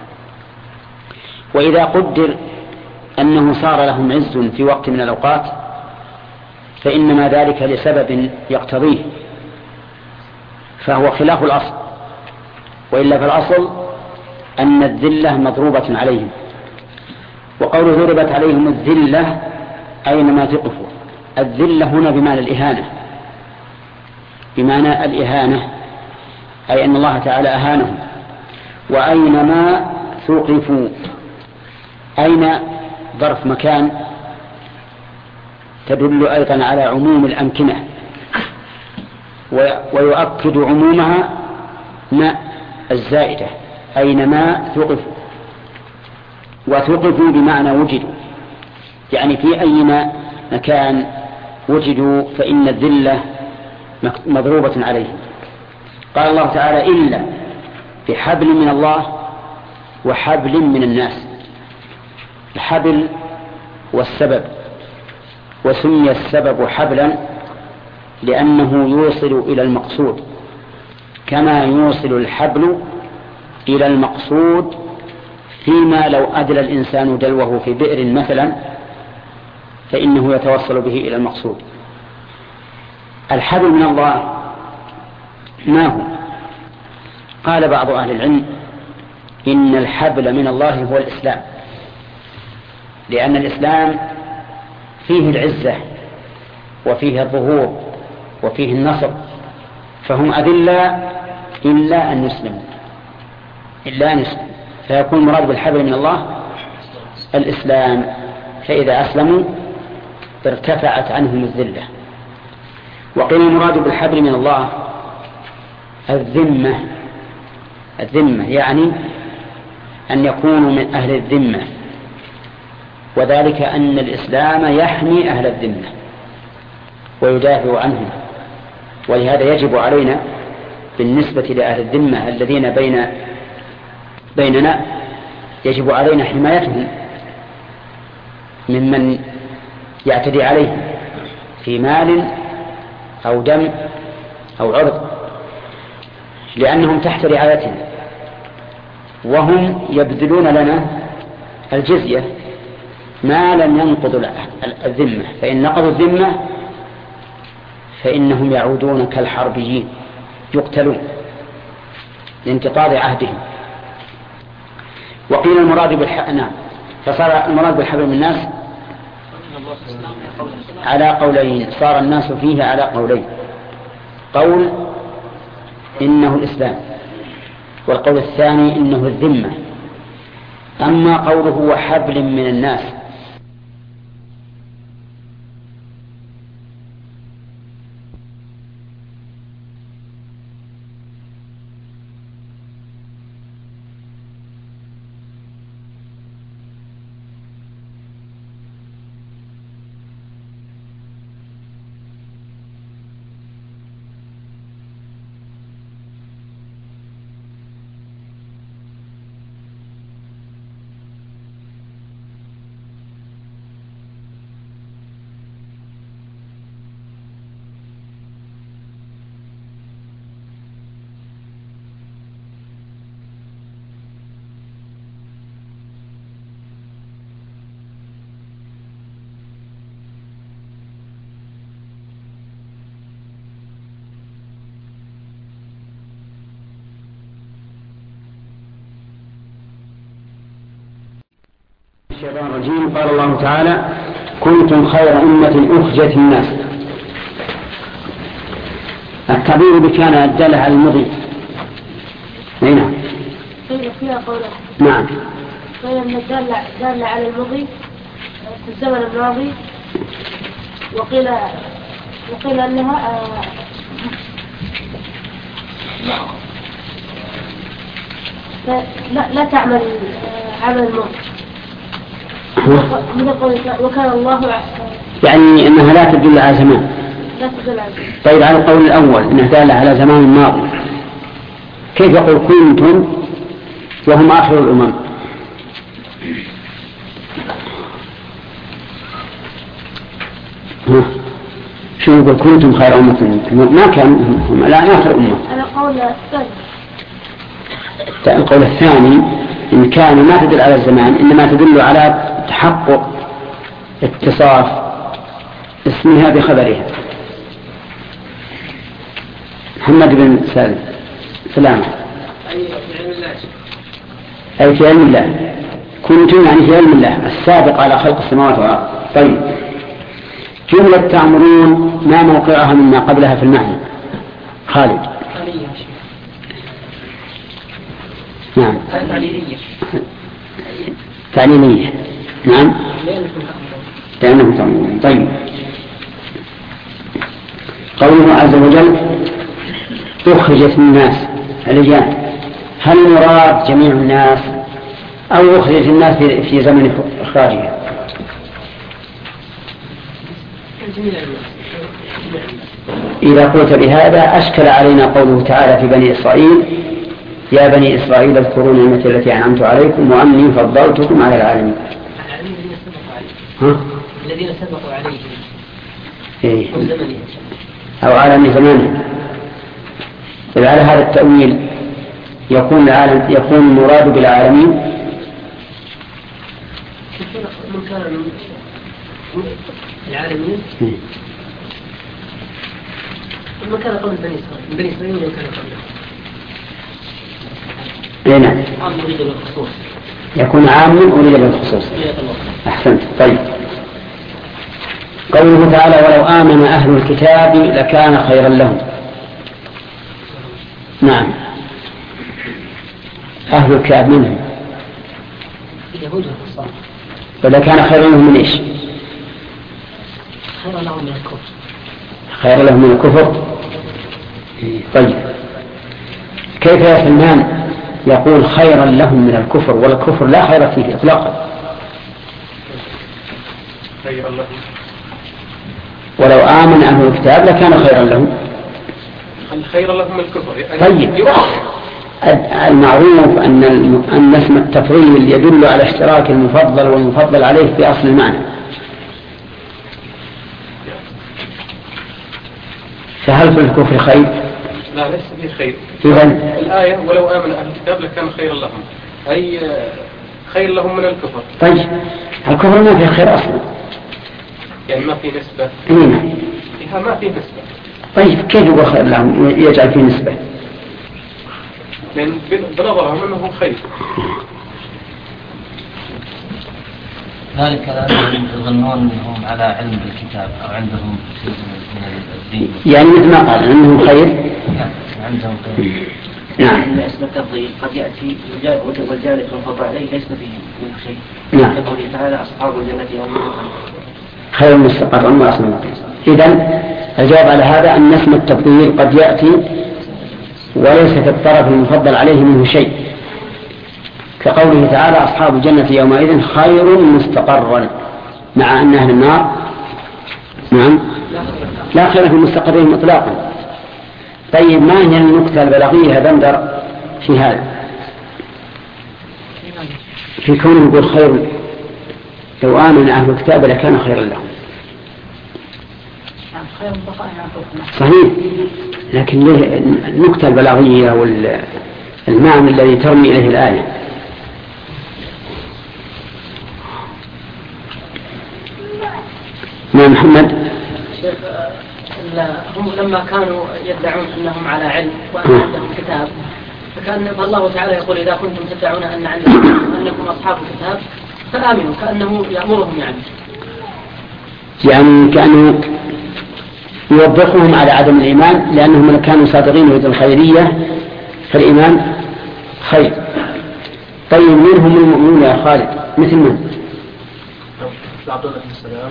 وإذا قدر أنه صار لهم عز في وقت من الأوقات فإنما ذلك لسبب يقتضيه فهو خلاف الأصل وإلا فالأصل أن الذلة مضروبة عليهم. وقول ضربت عليهم الذلة أينما ثقفوا. الذلة هنا بمعنى الإهانة بمعنى الإهانة أي أن الله تعالى أهانهم. وأينما ثقفوا أين ظرف مكان تدل أيضا على عموم الأمكنة ويؤكد عمومها ما الزائدة أينما ثقفوا. وثقفوا بمعنى وجدوا يعني في أي مكان وجدوا فإن الذلة مضروبة عليهم. قال الله تعالى إلا بحبل من الله وحبل من الناس. الحبل والسبب وسمي السبب حبلا لأنه يوصل إلى المقصود كما يوصل الحبل إلى المقصود فيما لو أدلى الإنسان دلوه في بئر مثلا فإنه يتوصل به إلى المقصود. الحبل من الله ما هو؟ قال بعض أهل العلم إن الحبل من الله هو الإسلام لأن الإسلام فيه العزة وفيه الظهور وفيه النصر فهم أذلة إلا أن يسلموا فيكون مراد بالحبل من الله الإسلام فإذا أسلموا ارتفعت عنهم الذلة. وقيل المراد بالحبل من الله الذمة يعني أن يكونوا من أهل الذمة وذلك أن الإسلام يحمي أهل الذمة ويدافع عنهم ولهذا يجب علينا بالنسبة لأهل الذمة الذين بيننا يجب علينا حمايتهم ممن يعتدي عليهم في مال أو دم أو عرض، لأنهم تحت رعايتنا وهم يبذلون لنا الجزية ما لم ينقضوا الذمة، فإن نقضوا الذمة فإنهم يعودون كالحربيين يقتلون لانتقاض عهدهم. وقيل المراد نعم، فصار المراد بالحبل من الناس على قولين، صار الناس فيه على قولين، قول إنه الإسلام، والقول الثاني إنه الذمة. أما قوله وحبل من الناس الشيطان الرجيم. قال الله تعالى: كنتم خير أمة أخرجت الناس. التعبير بكان الدالة على المضي. نعم. فيها قوله. نعم. فإن الدالة على المضي في الزمن الماضي، وقيل أنها لا تعمل عمل الماضي. وكان الله يعني أنها لا تدل على زمان. لا تدل على زمان. طيب على القول الأول أنها دالة على زمان الماضي، كيف يقول كنتم وهم آخر الأمم؟ شو يقول كنتم خير أمة؟ ما كان هم الآن آخر أمة. على القول الثاني. القول الثاني إن كان ما تدل على الزمان، إنما تدل على تحقق اتصاف اسمها بخبرها. محمد بن سلامة. أي في علم الله. كنتم يعني في علم الله السابق على خلق السماوات والأرض. طيب، جملة تأمرون ما موقعها مما قبلها في المعنى؟ خالد. نعم. تعليمية. نعم. لأنهم تأمرون. طيب، قوله عز وجل أخرجت الناس الرجال، هل مراد جميع الناس أو أخرجت الناس في زمن إخراجها؟ إذا قلت بهذا أشكل علينا قوله تعالى في بني إسرائيل: يا بني إسرائيل اذكروا نعمتي التي أنعمت عليكم وأني فضلتكم على العالمين. الذين سبقوا عليه إيه؟ أو عالم زمانه. إذا على هذا التأويل يكون المراد بالعالمين من كان العالمين من كان قبل بني إسرائيل ومن كان قبله. نعم. عام أريد بالخصوص. يكون عام أريد بالخصوص. أحسنت. طيب، قوله تعالى: ولو آمن أهل الكتاب لكان خيرا لهم. نعم، أهل الكتاب منهم اليهود والنصارى. ولكان خيرا لهم من إيش؟ خيرا لهم من الكفر. خيرا لهم من الكفر. طيب، كيف يا سلمان يقول خيرا لهم من الكفر والكفر لا خير فيه إطلاقا؟ خيرا لهم. ولو آمن أهل الكتاب لكان خيرا لهم. الخير لهم الكفر يعني طيب المعروف أن اسم التفضيل يدل على اشتراك المفضل والمفضل عليه في أصل المعنى، فهل في الكفر خير؟ لا ليس فيه خير. إذن الآية ولو آمن أهل الكتاب لكان خيرا لهم، أي خير لهم من الكفر. طيب الكفر ما فيه خير أصلا، يعني ما فيه نسبة. فيها ما فيه نسبة. طيب كيف يقول خير لهم يجعل فيه نسبة؟ لأن بنظرهم أنه خير. ذلك لأنهم يظنون أنهم على علم بالكتاب أو عندهم شيء من الدين. يعني مثل ما قال أنهم خير. عندهم خير. نعم. أن اسم التفضيل قد يأتي والجالس والفضل عليه ليس فيه من شيء. نعم. يقول تعالى أصحاب الجنة يوم خير مستقر وأحسن مقيلا. إذن الجواب على هذا أن اسم التفضيل قد يأتي وليس في الطرف المفضل عليه منه شيء، كقوله تعالى أصحاب الجنة يومئذ خير مستقرا، مع أن أهل النار نعم لا خير في مستقرهم إطلاقا. طيب ما هي النكتة البلاغية بندر في هذا في كونه يقول خير لو آمن أهل الكتاب لكان خيرا لهم؟ صحيح، لكن النكتة البلاغية والمعنى الذي ترمي إليه الآية. ما محمد شيخ هم لما كانوا يدعون أنهم على علم وأن عندهم كتاب، فالله تعالى يقول إذا كنتم تدعون أنكم أصحاب الكتاب فآمنوا، كأنه يأمرهم يعني كأنه يوبخهم على عدم الإيمان لأنهم كانوا صادقين في الخيرية فالإيمان خير. طيب منهم المؤمنون يا خالد مثل من؟ عبد الله بن السلام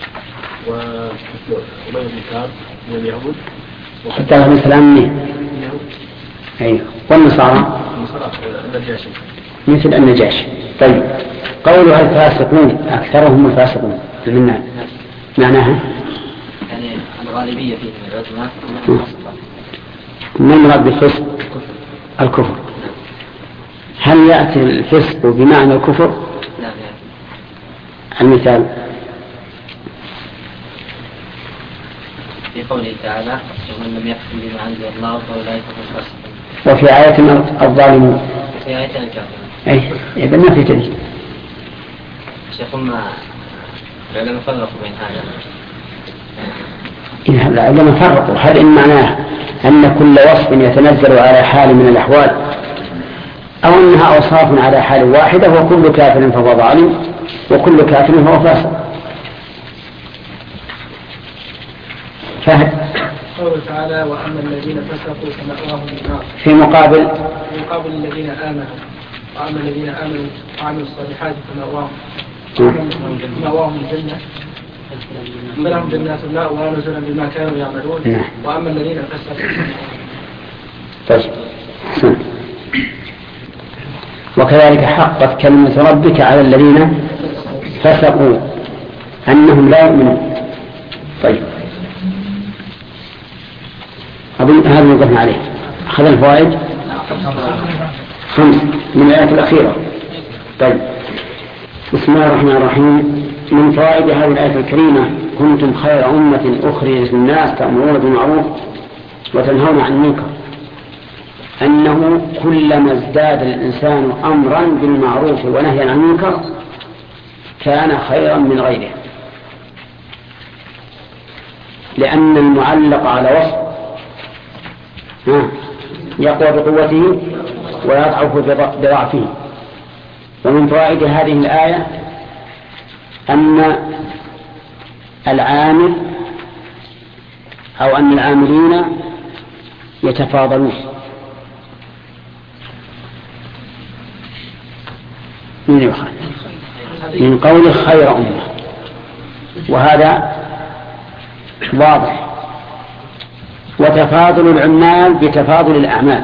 وأبي بن كعب من اليهود. عبد الله بن السلام منه؟ أيوه. والنصارى؟ النجاشي مثل النجاشي. طيب قولها الفاسقون أكثرهم الفاسقون المنان معناها يعني الغالبية فيه من العلماء ما المراد بالفسق؟ الكفر. هل يأتي الفسق بمعنى الكفر؟ لا. المثال في قوله تعالى ومن لم يحكم بما أنزل الله فأولئك هم الفاسقون. وفي آية الظالمون. في آية الكافرون. أي إذا ما في دليل. شيخنا العلماء فرقوا بين هذا. إن العلماء فرقوا، هل إن معناه أن كل وصف يتنزل على حال من الأحوال أو أنها أوصاف على حال واحدة وكل كافر فهو ظالم وكل كافر فهو فاسق؟ فهد قوله تعالى وأما الذين فسقوا فمأواهم النار في مقابل الذين آمنوا، وأما الذين آمنوا وعملوا الصالحات فمأواهم الجنة فلهم جنات الله ونزلا بما كانوا يعملون. وأما الذين فسقوا طيب. وكذلك حقت كلمة ربك على الذين فسقوا أنهم لا يؤمنون. طيب أظن هذا وقفنا عليه. أخذ الفوائد 5 من الآيات الأخيرة. طيب بسم الله الرحمن الرحيم. من فوائد هذه الآية الكريمة كنتم خير أمة أخرجت للناس تأمرون بالمعروف وتنهون عن المنكر، أنه كلما ازداد الإنسان أمرا بالمعروف ونهيا عن المنكر كان خيرا من غيره، لأن المعلق على وصف يقوى بقوته ويضعف بضعفه. ومن فوائد هذه الآية أن العامل أو أن العاملين يتفاضلون. من قول خير أمة، وهذا واضح. وتفاضل العمال بتفاضل الأعمال،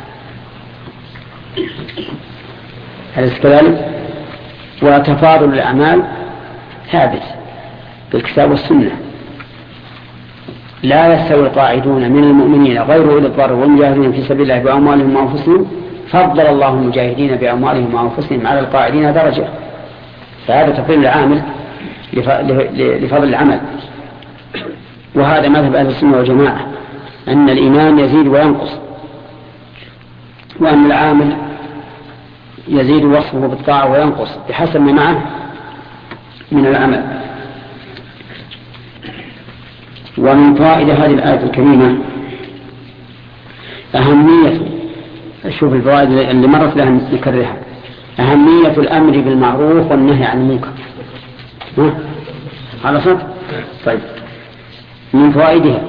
أليس كذلك؟ وتفاضل الأعمال ثابت بالكتاب والسنة. لا يستوي القاعدون من المؤمنين غير أولي الضرر والمجاهدين في سبيل الله بأموالهم وأنفسهم فضل الله المجاهدين بأموالهم وأنفسهم على القاعدين درجة. فهذا تفضيل العامل لفضل العمل. وهذا مذهب أهل السنة والجماعة أن الإيمان يزيد وينقص، وأن العامل يزيد وصفه بالطاعة وينقص بحسب ما معه من العمل. ومن فائدة هذه الآية الكريمة أهمية، شوف الفوائد اللي مرت لها نكررها، أهمية الأمر بالمعروف والنهي عن المنكر. على صوت؟ طيب. من فوائدها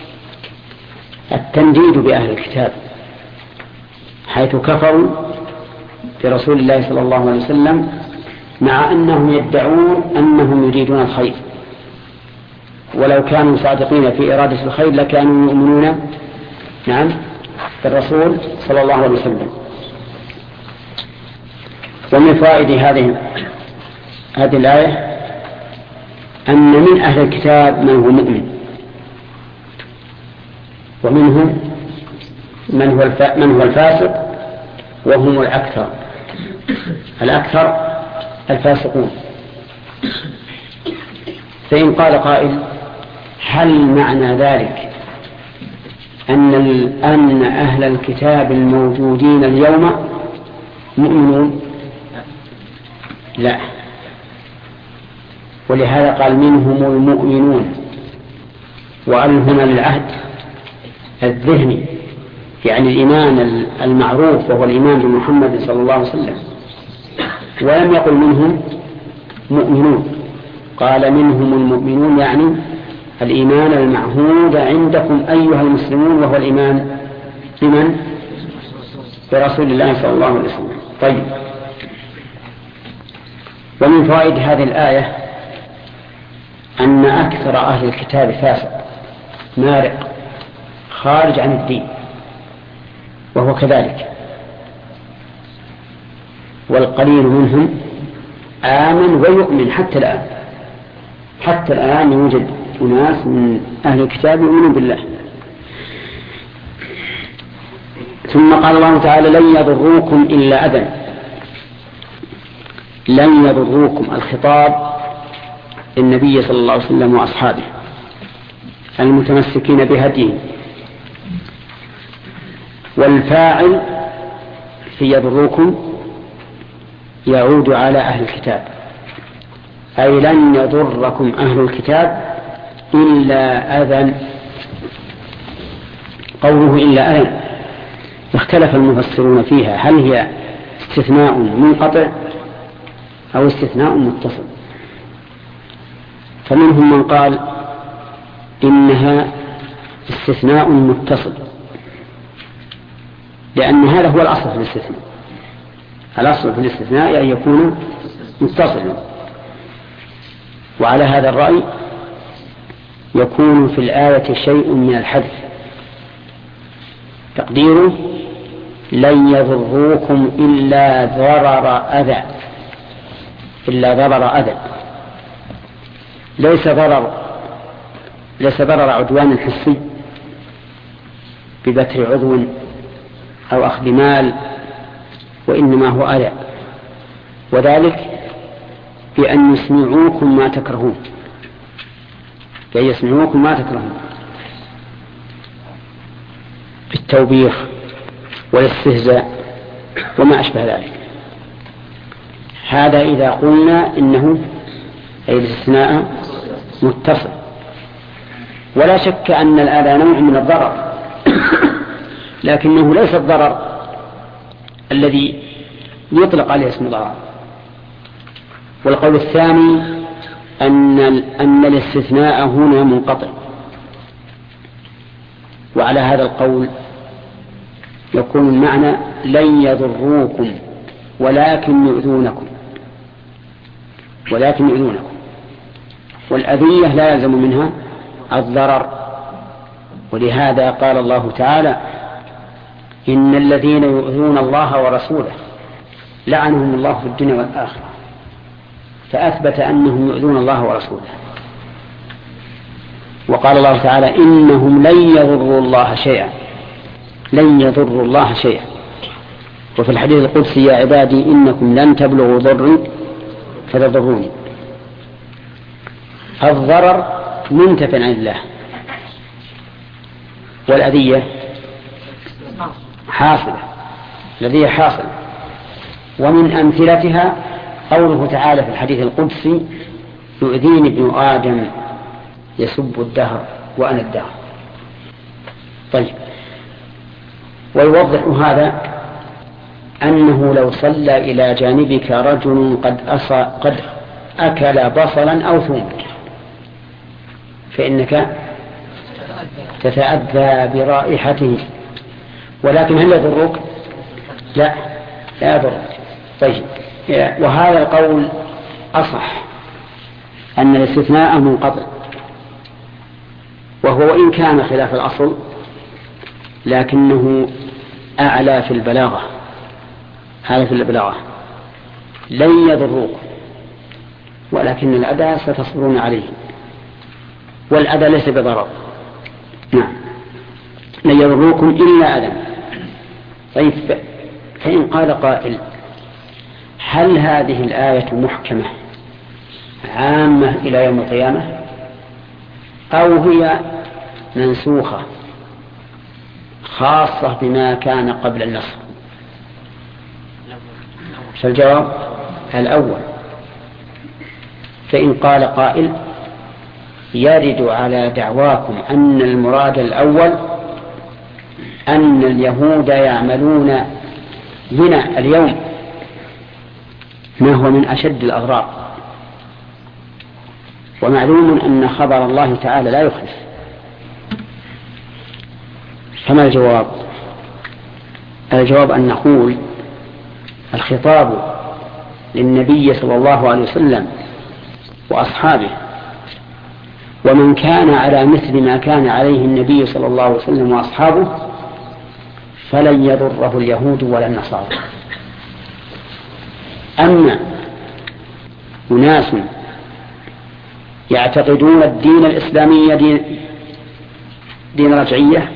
التنديد بأهل الكتاب حيث كفروا برسول الله صلى الله عليه وسلم مع أنهم يدعون أنهم يريدون الخير، ولو كانوا صادقين في إرادة الخير لكانوا يؤمنون بالرسول صلى الله عليه وسلم. ومن فوائد هذه الآية أن من أهل الكتاب من هو مؤمن، ومنهم من هو الفاسق، وهم الأكثر الفاسقون. فإن قال قائل هل معنى ذلك أن أهل الكتاب الموجودين اليوم مؤمنون؟ لا، ولهذا قال منهم المؤمنون، وأن هنا للعهد الذهني، يعني الإيمان المعروف وهو الإيمان بمحمد صلى الله عليه وسلم. ولم يقل منهم مؤمنون، قال منهم المؤمنون، يعني الإيمان المعهود عندكم أيها المسلمون، وهو الإيمان بمن؟ برسول الله صلى الله عليه وسلم. طيب. ومن فوائد هذه الآية أن أكثر أهل الكتاب فاسق مارق خارج عن الدين، وهو كذلك، والقليل منهم آمن ويؤمن حتى الآن يوجد أناس من أهل الكتاب يؤمنون بالله. ثم قال الله تعالى لن يضروكم إلا أذى. لن يضروكم، الخطاب النبي صلى الله عليه وسلم وأصحابه المتمسكين بهديه، والفاعل في يضروكم يعود على أهل الكتاب، أي لن يضركم أهل الكتاب إلا أذى. قوله إلا أذى اختلف المفسرون فيها، هل هي استثناء منقطع أو استثناء متصل؟ فمنهم من قال إنها استثناء متصل، لأن هذا هو الأصل في الاستثناء. الأصل في الاستثناء أن يكون متصلا، وعلى هذا الرأي يكون في الآية شيء من الحذف، تقديره لن يضروكم إلا ضرر أذى، ليس ضرر عدوان حسي ببتر عضو أو أخذ مال، وإنما هو أذى، وذلك بأن يسمعوكم ما تكرهون، بأن يسمعوكم ما تكرهون بالتوبيخ والاستهزاء وما أشبه ذلك. هذا إذا قلنا إنه أي الاستثناء متصل. ولا شك أن الأذى نوع من الضرر، لكنه ليس الضرر الذي يطلق عليه اسم ضرر. والقول الثاني أن الاستثناء هنا منقطع، وعلى هذا القول يكون المعنى لن يضروكم ولكن يؤذونكم، والأذية لا يلزم منها الضرر. ولهذا قال الله تعالى إن الذين يؤذون الله ورسوله لعنهم الله في الدنيا والآخرة، فأثبت أنهم يؤذون الله ورسوله. وقال الله تعالى إنهم لن يضروا الله شيئا، لن يضروا الله شيئا. وفي الحديث القدسي يا عبادي إنكم لن تبلغوا ضري فتضروني. الضرر منتفع عن الله، والأذية حاصلة، الأذية حاصلة. ومن أمثلتها قوله تعالى في الحديث القدسي يؤذيني ابن آدم يسب الدهر وأنا الدهر. طيب، ويوضح هذا أنه لو صلى إلى جانبك رجل قد أكل بصلا أو ثوما فإنك تتأذى برائحته، ولكن هل يضرك؟ لا يضرك. طيب، وهذا القول أصح، أن الاستثناء منقطع، وهو وإن كان خلاف الأصل لكنه أعلى في البلاغة. هذا في البلاغة لن يضروك ولكن الأذى ستصبرون عليه، والأذى ليس بضرر. نعم، لن يضروكم إلا أذى. طيب، فإن قال قائل هل هذه الآية محكمة عامة إلى يوم القيامة أو هي منسوخة خاصة بما كان قبل النسخ؟ فالجواب الأول. فإن قال قائل يرد على دعواكم أن المراد الأول أن اليهود يعملون هنا اليوم ما هو من أشد الأضرار، ومعلوم أن خبر الله تعالى لا يخلف. فما الجواب؟ الجواب أن نقول الخطاب للنبي صلى الله عليه وسلم وأصحابه ومن كان على مثل ما كان عليه النبي صلى الله عليه وسلم وأصحابه، فلن يضره اليهود ولا النصارى. أما أناس يعتقدون الدين الإسلامي دين رجعية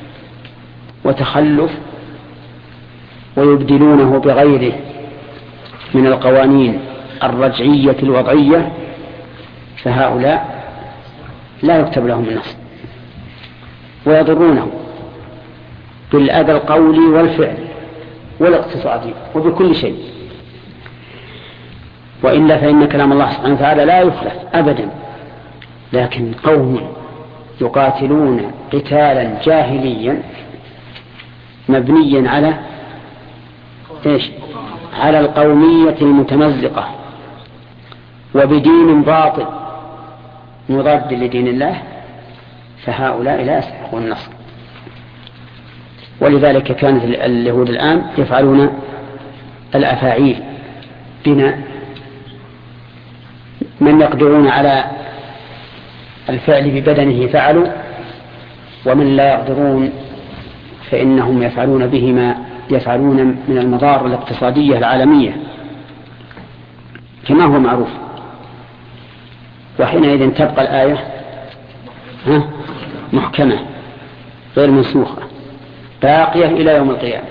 وتخلف ويبدلونه بغيره من القوانين الرجعية الوضعية، فهؤلاء لا يكتب لهم النصر ويضرونه بالأذى القولي والفعل والاقتصادي وبكل شيء. وإلا فإن كلام الله سبحانه وتعالى لا يخلف أبدا. لكن قوم يقاتلون قتالا جاهليا مبنيا على إيش؟ على القومية المتمزقة وبدين باطل مضاد لدين الله، فهؤلاء لا يستحقون النصر. ولذلك كانت اليهود الآن يفعلون الأفاعيل بنا، من يقدرون على الفعل ببدنه فعلوا، ومن لا يقدرون فإنهم يفعلون به ما يفعلون من المضار الاقتصادية العالمية كما هو معروف. وحينئذ تبقى الآية محكمة غير منسوخة باقية إلى يوم القيامة.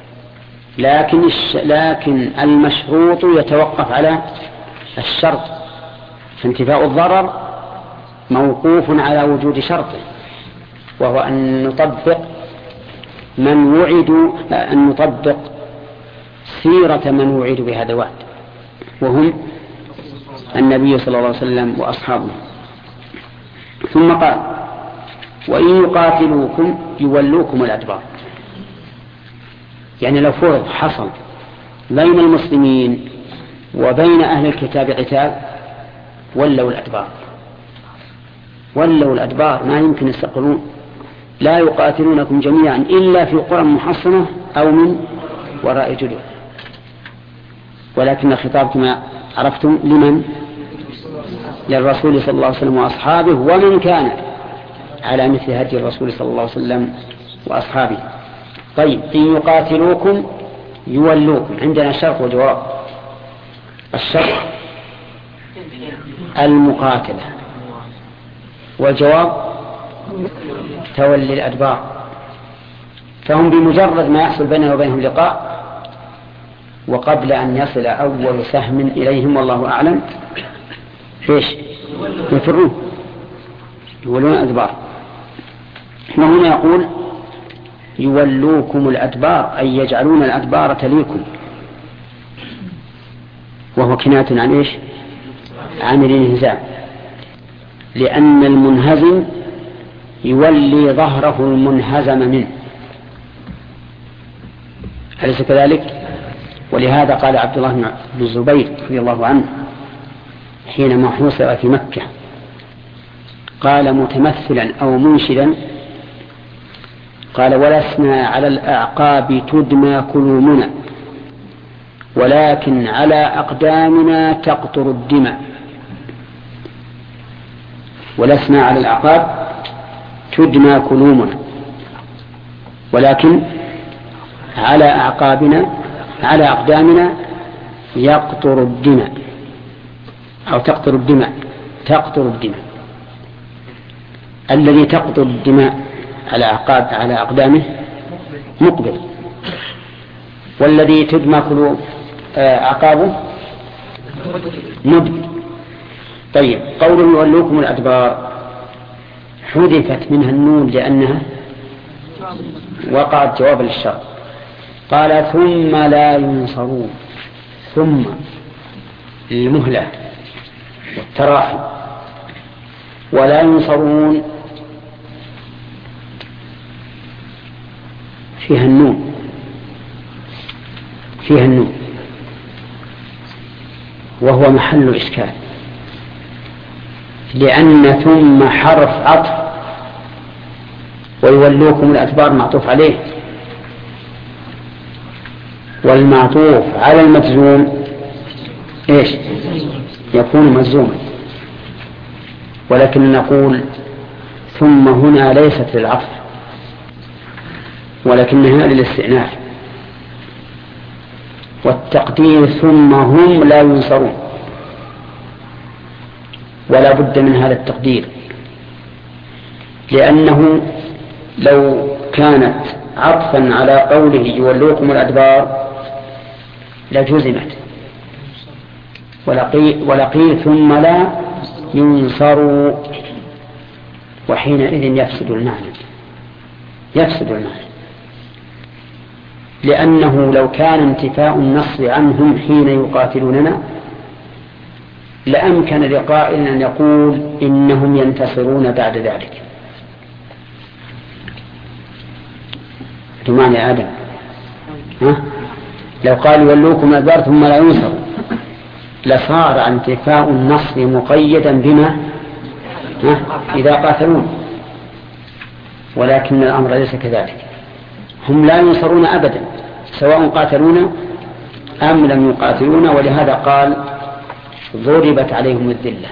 لكن المشروط يتوقف على الشرط، فانتفاء الضرر موقوف على وجود شرطه، وهو أن نطبق أن نطبق سيرة من وعد بهذا الوعد، وهم النبي صلى الله عليه وسلم وأصحابه. ثم قال وإن يقاتلوكم يولوكم الأدبار. يعني لو فرض حصل بين المسلمين وبين أهل الكتاب قتال ولوا الأدبار، ما يمكن يستقرون. لا يقاتلونكم جميعا إلا في قرى محصنة أو من وراء جدر. ولكن الخطاب كما عرفتم لمن؟ للرسول صلى الله عليه وسلم وأصحابه ومن كان على مثل هدي الرسول صلى الله عليه وسلم وأصحابه. طيب، إن يقاتلوكم يولوكم، عندنا شرط وجواب. الشرط المقاتلة والجواب تولي الأدبار. فهم بمجرد ما يحصل بيننا وبينهم لقاء وقبل أن يصل أول سهم إليهم والله أعلم فيش يفرون يولون الأدبار. هنا يقول يولوكم الأدبار أي يجعلون الأدبار تليكم، وهو كناية عن إيش؟ عن الانهزام، لأن المنهزم يولي ظهره المنهزم منه، أليس كذلك؟ ولهذا قال عبد الله بن الزبير رضي الله عنه حينما حوصر في مكة قال متمثلا أو منشدا قال ولسنا على الأعقاب تدمى كلومنا ولكن على أقدامنا تقطر الدماء. ولسنا على الأعقاب تدمى كلومنا ولكن على أعقابنا على أقدامنا يقطر الدماء أو تقطر الدماء. تقطر الدماء الذي تقطر الدماء على أقدامه مقبل، والذي تدمى أعقابه مدبر. طيب قوله يولوكم الأدبار حذفت منها النون لأنها وقعت جواب للشرط. قال ثم لا ينصرون، ثم المهلة والتراحي، ولا ينصرون فيها النون وهو محل إشكال، لأن ثم حرف عطف ويولوكم الأدبار معطوف عليه، والمعطوف على المجزوم إيش؟ يكون مجزوما. ولكن نقول ثم هنا ليست للعطف ولكنها للاستئناف، والتقدير ثم هم لا ينصرون، ولا بد من هذا التقدير، لأنه لو كانت عطفا على قوله يولوكم الأدبار لجزمت، ولقيل ثم لا ينصروا، وحينئذ يفسد المعنى لأنه لو كان انتفاء النص عنهم حين يقاتلوننا لأمكن لقائل أن يقول إنهم ينتصرون بعد ذلك. تمام يا آدم؟ لو قال يولوكم الأدبار ثم لا ينصروا لصار انتفاء النص مقيدا بما إذا قاتلون، ولكن الأمر ليس كذلك، هم لا ينصرون أبدا سواء قاتلونا أم لم يقاتلونا، ولهذا قال ضربت عليهم الذلة.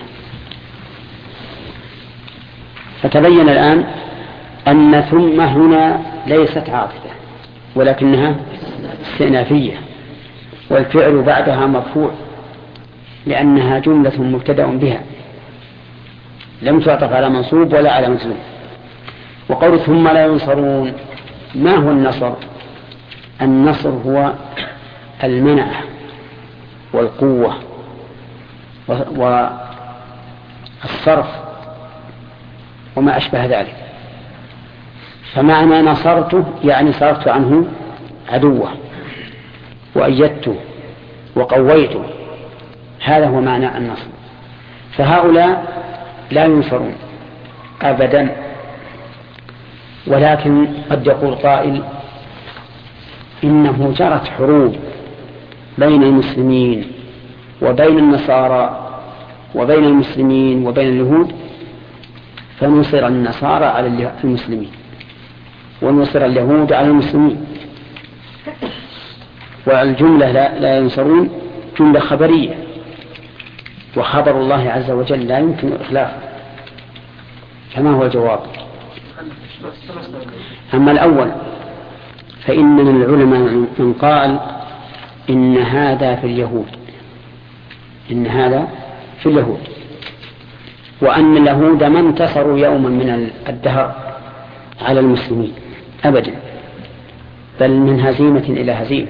فتبين الآن أن ثم هنا ليست عاطفة ولكنها استئنافية، والفعل بعدها مرفوع لأنها جملة مبتدأ بها لم تعطف على منصوب ولا على مجزوم. وقول ثم لا ينصرون، ما هو النصر؟ النصر هو المنعة والقوة والصرف وما أشبه ذلك. فمعنى نصرته يعني صرفت عنه عدوه وأيدته وقويته، هذا هو معنى النصر. فهؤلاء لا ينصرون أبدا، ولكن قد يقول قائل إنه جرت حروب بين المسلمين وبين النصارى وبين المسلمين وبين اليهود، فنصر النصارى على المسلمين ونصر اليهود على المسلمين، والجملة لا ينصرون جملة خبرية، وخبر الله عز وجل لا يمكن إخلافه. فما هو الجواب؟ أما الأول فإن من العلماء من قال إن هذا في اليهود، وأن اليهود ما انتصروا يوما من الدهر على المسلمين أبدا، بل من هزيمة إلى هزيمة.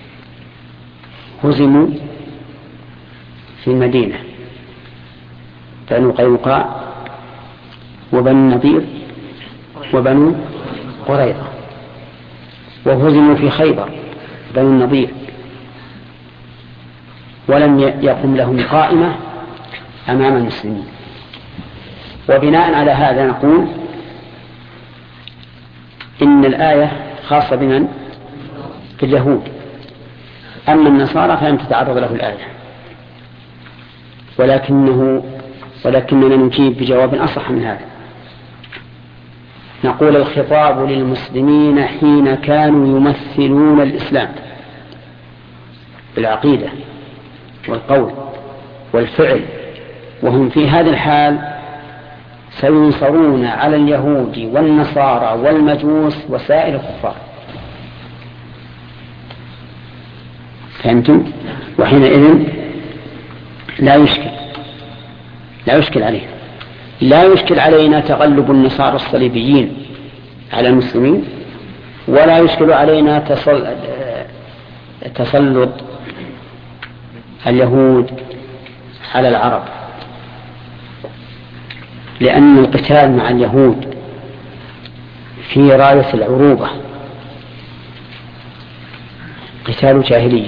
هزموا في المدينة بنو قينقاع وبنو النضير وبنو قريظة، وهزموا في خيبر بنو النضير، ولم يقم لهم قائمة أمام المسلمين. وبناء على هذا نقول إن الآية خاصة بمن؟ باليهود، أما النصارى فلم تتعرض له الآية، ولكننا نجيب بجواب أصح من هذا. نقول الخطاب للمسلمين حين كانوا يمثلون الإسلام بالعقيدة والقول والفعل، وهم في هذا الحال سينصرون على اليهود والنصارى والمجوس وسائر الكفار. فهمتم؟ وحينئذ لا يشكل علينا تغلب النصارى الصليبيين على المسلمين، ولا يشكل علينا تسلط اليهود على العرب، لأن القتال مع اليهود في راية العروبة قتال جاهلية،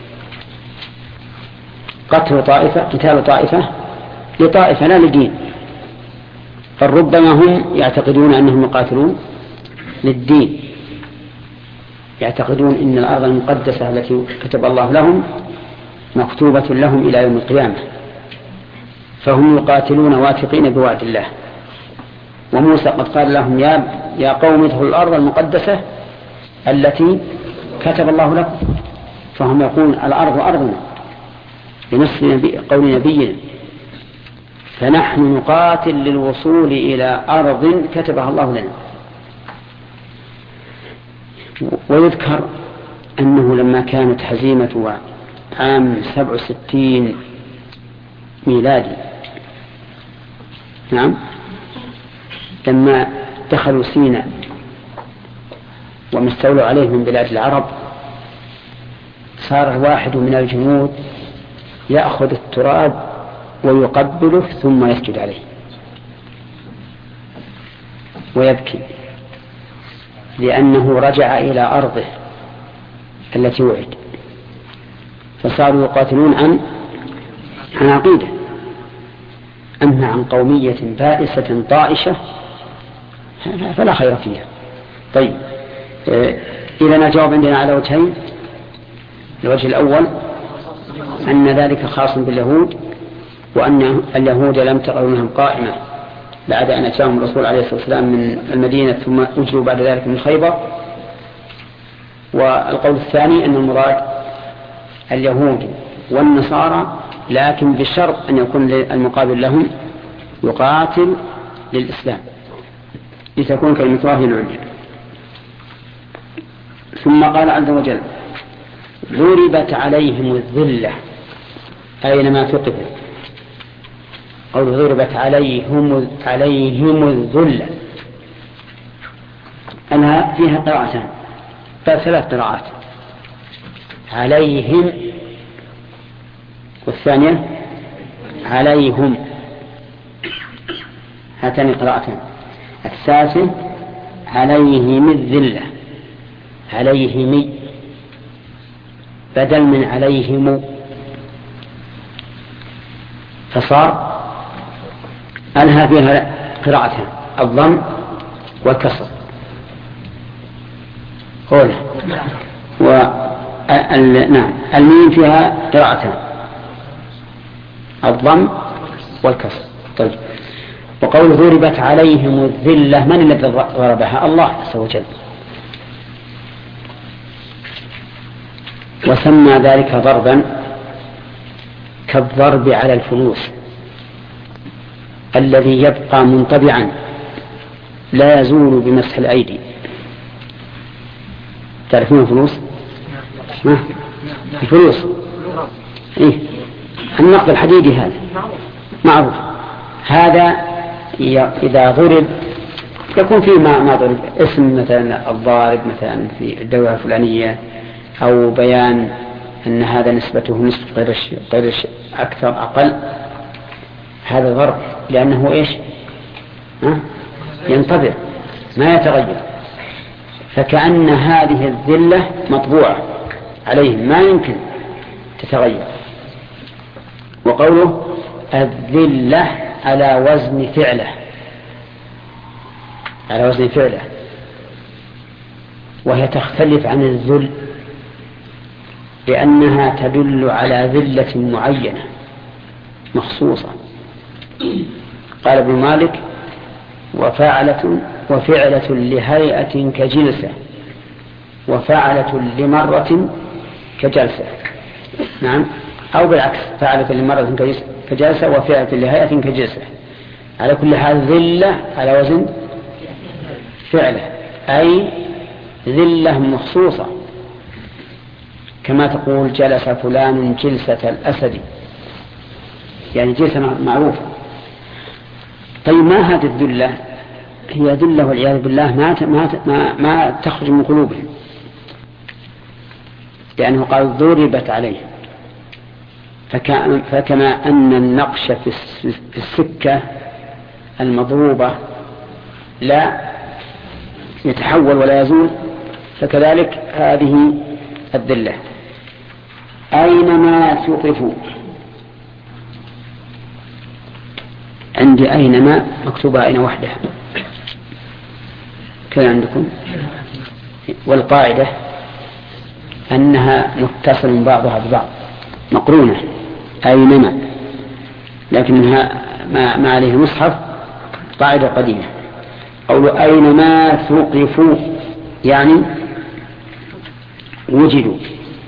قتال طائفة لطائفة لا لدين، بل ربما هم يعتقدون أنهم يقاتلون للدين، يعتقدون أن الأرض المقدسة التي كتب الله لهم مكتوبة لهم إلى يوم القيامة، فهم يقاتلون واثقين بوعد الله. وموسى قد قال لهم يا قوم ادخلوا الأرض المقدسة التي كتب الله لكم، فهم يقولون الأرض أرضنا بنص قول نبينا، فنحن نقاتل للوصول إلى أرض كتبها الله لنا. ويذكر أنه لما كانت هزيمة عام 67 ميلادي، نعم، لما دخلوا سيناء ومستولوا عليه من بلاد العرب، صار الواحد من الجنود يأخذ التراب ويقبله ثم يسجد عليه ويبكي، لأنه رجع إلى أرضه التي وعد. فصاروا يقاتلون عن عقيدة، أما عن قومية بائسة طائشة فلا خير فيها. طيب، إذا الجواب عندنا على وجهين. الوجه الأول أن ذلك خاص باليهود، وأن اليهود لم تقل لهم قائمة بعد أن أتاهم الرسول عليه الصلاة والسلام من المدينة ثم أجلوا بعد ذلك من خيبر. والقول الثاني أن المراد اليهود والنصارى، لكن بشرط أن يكون المقابل لهم يقاتل للإسلام لتكون كلمة الله العليا. ثم قال عز وجل ضربت عليهم الذلة أينما ثقفوا. قول ضربت عليهم الذلة أنها فيها قراءتان، ثلاث قراءات، عليهم، والثانية عليهم، هاتان قراءتان. الثالثة عليهم الذلة، عليهم بدل من عليهم، فصار أنها فيها قراءتان، الضم والكسر. قوله نعم، الميم فيها قراءتان، الضم والكسر. طيب، وقول ضربت عليهم الذلة، من الذي ضربها؟ الله عز وجل، وسمى ذلك ضربا كالضرب على الفلوس الذي يبقى منطبعا لا يزول بمسح الأيدي. تعرفون الفلوس؟ الفلوس إيه؟ النقد الحديدي هذا معروف، هذا إذا ضرب يكون فيه ما ضرب اسم مثلا الضارب مثلا في الدولة الفلانية، أو بيان أن هذا نسبته نسبة غير أكثر أقل، هذا ضرب لأنه إيش ينتظر ما يتغير، فكأن هذه الذلة مطبوعة عليهم ما يمكن تتغير. وقوله الذلة على وزن فعله، على وزن فعله، وهي تختلف عن الذل لأنها تدل على ذلة معينة مخصوصة. قال ابن مالك وفعلة لهيئة كجلسة، وفعلة لمرة كجلسة. نعم، أو بالعكس، فعلة لمرة كجلسة وفعلة لهيئة كجلسة. على كل حال ذلة على وزن فعله، أي ذلة مخصوصة، كما تقول جلس فلان جلسة الأسد، يعني جلسة معروفة. طيب ما هذه الذلة؟ هي ذلة والعياذ بالله ما تخرج من قلوبهم، لأنه قال ضربت عليه. فكما أن النقش في السكة المضروبة لا يتحول ولا يزول، فكذلك هذه الذلة. أينما ثقفوا، عندي أينما مكتوبة أين وحدها كذا عندكم، والقاعدة أنها متصل بعضها ببعض مقرونة أينما، لكنها ما عليه مصحف، قاعدة قديمة. قولوا أينما ثقفوا يعني وجدوا.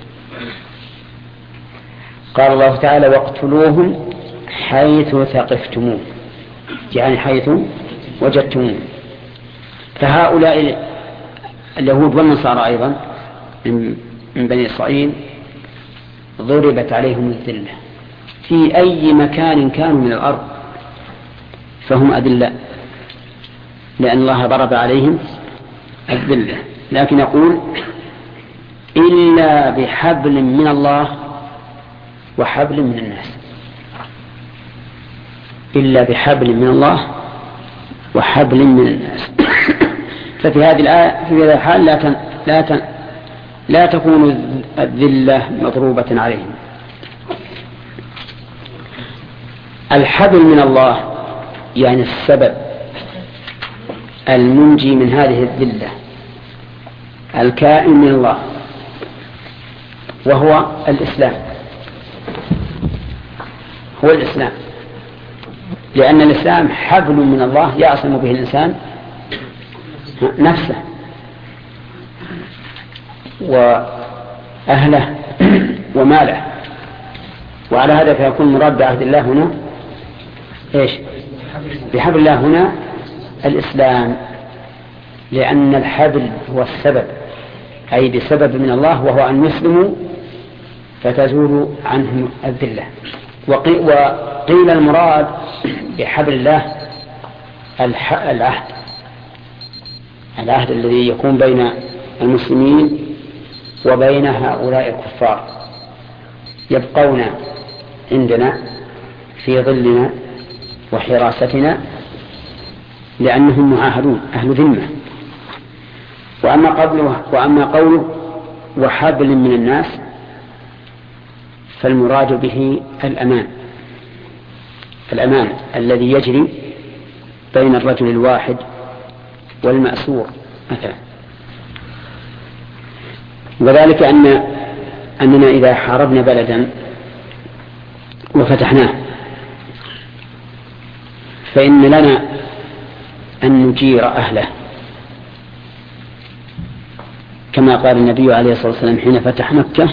قال الله تعالى واقتلوهم حيث ثقفتموه، يعني حيث وجدتموه. فهؤلاء اليهود والنصارى أيضا من بني إسرائيل ضربت عليهم الذلة في أي مكان كانوا من الأرض، فهم أذلاء لأن الله ضرب عليهم الذلة. لكن يقول إلا بحبل من الله وحبل من الناس، إلا بحبل من الله وحبل من الناس. ففي هذه الآية في هذا الحال لا تكون الذلة مضروبة عليهم. الحبل من الله يعني السبب المنجي من هذه الذلة الكائن من الله، وهو الإسلام، هو الإسلام، لأن الإسلام حبل من الله يعصم به الإنسان نفسه وأهله وماله. وعلى هذا فيكون مراد بعهد الله هنا إيش؟ بحبل الله هنا الإسلام، لأن الحبل هو السبب، أي بسبب من الله، وهو أن يسلموا فتزول عنهم الذلة. وقيل المراد بحبل الله العهد الذي يكون بين المسلمين وبين هؤلاء الكفار، يبقون عندنا في ظلنا وحراستنا لأنهم معاهدون أهل ذمة. وأما قوله وحبل من الناس فالمراد به الأمان الذي يجري بين الرجل الواحد والمأسور مثلا. وذلك أننا إذا حاربنا بلدا وفتحناه فإن لنا أن نجير أهله، كما قال النبي عليه الصلاة والسلام حين فتح مكة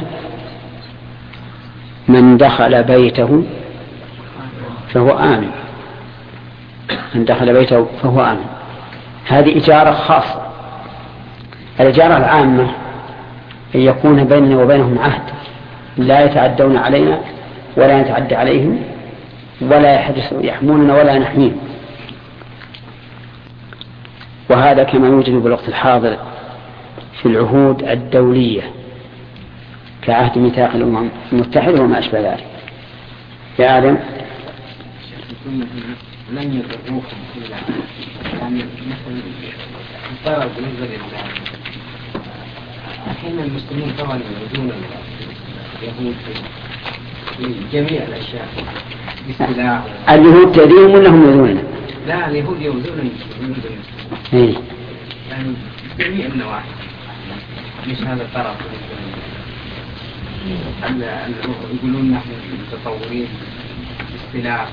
من دخل بيته فهو آمن، من دخل بيته فهو آمن. هذه إجارة خاصة. الإجارة العامة أن يكون بيننا وبينهم عهد لا يتعدون علينا ولا يتعدى عليهم، ولا يحموننا ولا نحميهم. وهذا كما يوجد بالوقت الحاضر في العهود الدولية كعهد ميثاق الأمم المتحدة وما أشبه ذلك. يا آدم لن يضروكم إلا يعني مثل الضرر بالنسبة للإسلام. أحيانا المسلمين طبعا يريدون اليهود في جميع الأشياء بالسلاح. اليهود تأذيهم ولا هم يؤذوننا؟ لا اليهود يؤذون المسلمين يعني جميع النواحي، مش هذا الطرف يقولون نحن متطورين بالسلاح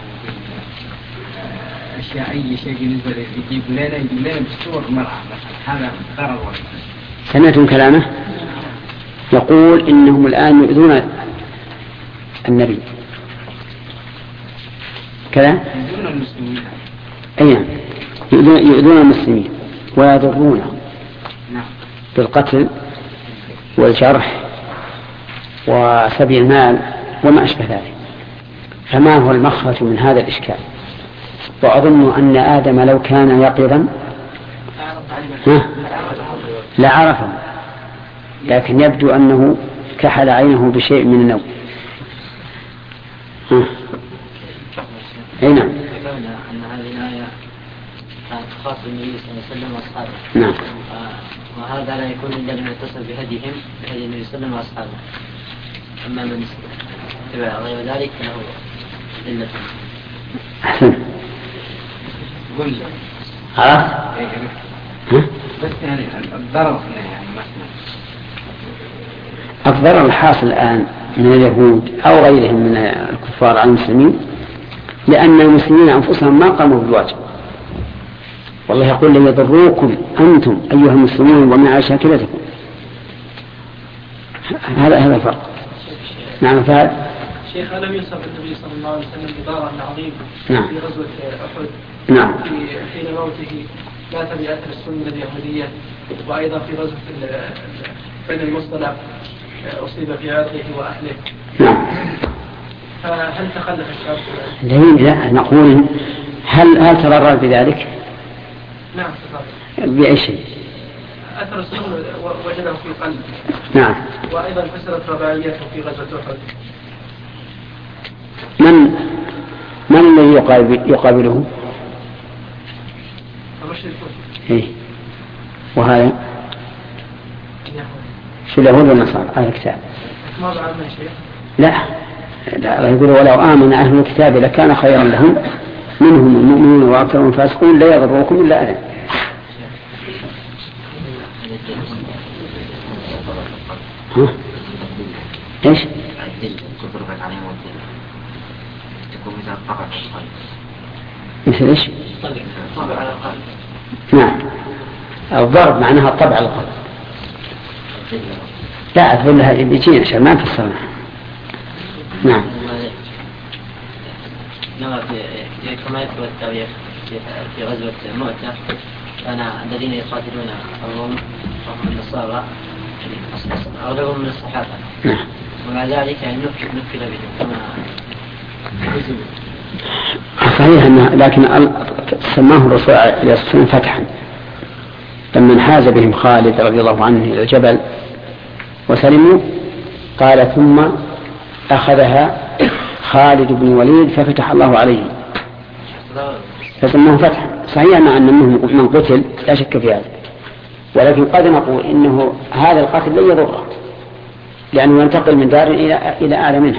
أشياء أي شيء بالنسبة يجيب لنا بالصور مرعى مثلا، هذا ضرر واحد. سمعتم كلامه يقول إنهم الآن يؤذون النبي كذا؟ يؤذون المسلمين. أي يؤذون المسلمين ويضرونه بالقتل والجرح وسبي المال وما أشبه ذلك. فما هو المخرج من هذا الإشكال؟ وأظن أن آدم لو كان يقظا لعرفه، لكن يبدو أنه كحل عينه بشيء من النوم. أي نعم. أن هذه الآية كانت خاصة بالنبي صلى الله عليه وسلم وأصحابه. نعم. وهذا لا يكون إلا لمن يتصل بهديهم بهدي النبي صلى الله عليه وسلم وأصحابه. أما من اتبع غير ذلك فله ذلة. أحسن. قل عرفت؟ بس يعني الضرر يعني مثلا الضرر الحاصل الآن من اليهود أو غيرهم من الكفار على المسلمين لأن المسلمين أنفسهم ما قاموا بالواجب. والله يقول لن يضروكم أنتم أيها المسلمون ومع شاكلتكم. هذا الفرق. نعم. فهذا شيخ ألم يصف النبي صلى الله عليه وسلم بضرر عظيم نعم. في غزوة أحد نعم. حين موته مات بأثر السنة اليهودية، وأيضا في غزوة بني المصطلق أصيب في عرضه وأهله. نعم. فهل تخلف الشرط؟ لا نقول هل تضرر بذلك؟ نعم تضرر. بأي شيء؟ أثر السنة وجده في قلبه. نعم. وأيضا كسرت رباعيته في غزوة أحد. من الذي يقابله؟ المشركون. إيه. وهذا في اليهود والنصارى على الكتاب. ما بعد من شيء. لا يقول ولو آمن أهل الكتاب لكان خيرا لهم منهم المؤمنون وأكثرهم الفاسقون لا يضركم إلا أذى. ايش؟ مثل ايش؟ نعم. الضرب معناها الطبع على القلب. لا أقول لها يجينا عشان ما نفسرنا. نعم. كما يذكر التاريخ في غزوة مؤتة كان الذين يقاتلون الروم وهم النصارى أغلبهم من الصحابة. نعم. ومع ذلك نكل بهم كما صحيح لكن سماه الرسول عليه الصلاة والسلام فتحا لما انحاز بهم خالد رضي الله عنه إلى الجبل وسلموا قال ثم أخذها خالد بن وليد ففتح الله عليه فسماه فتحا. صحيح مع أن من قتل لا شك في هذا، ولكن قد نقول إنه هذا القتل لن يضره لأنه ينتقل من دار إلى أعلى منها.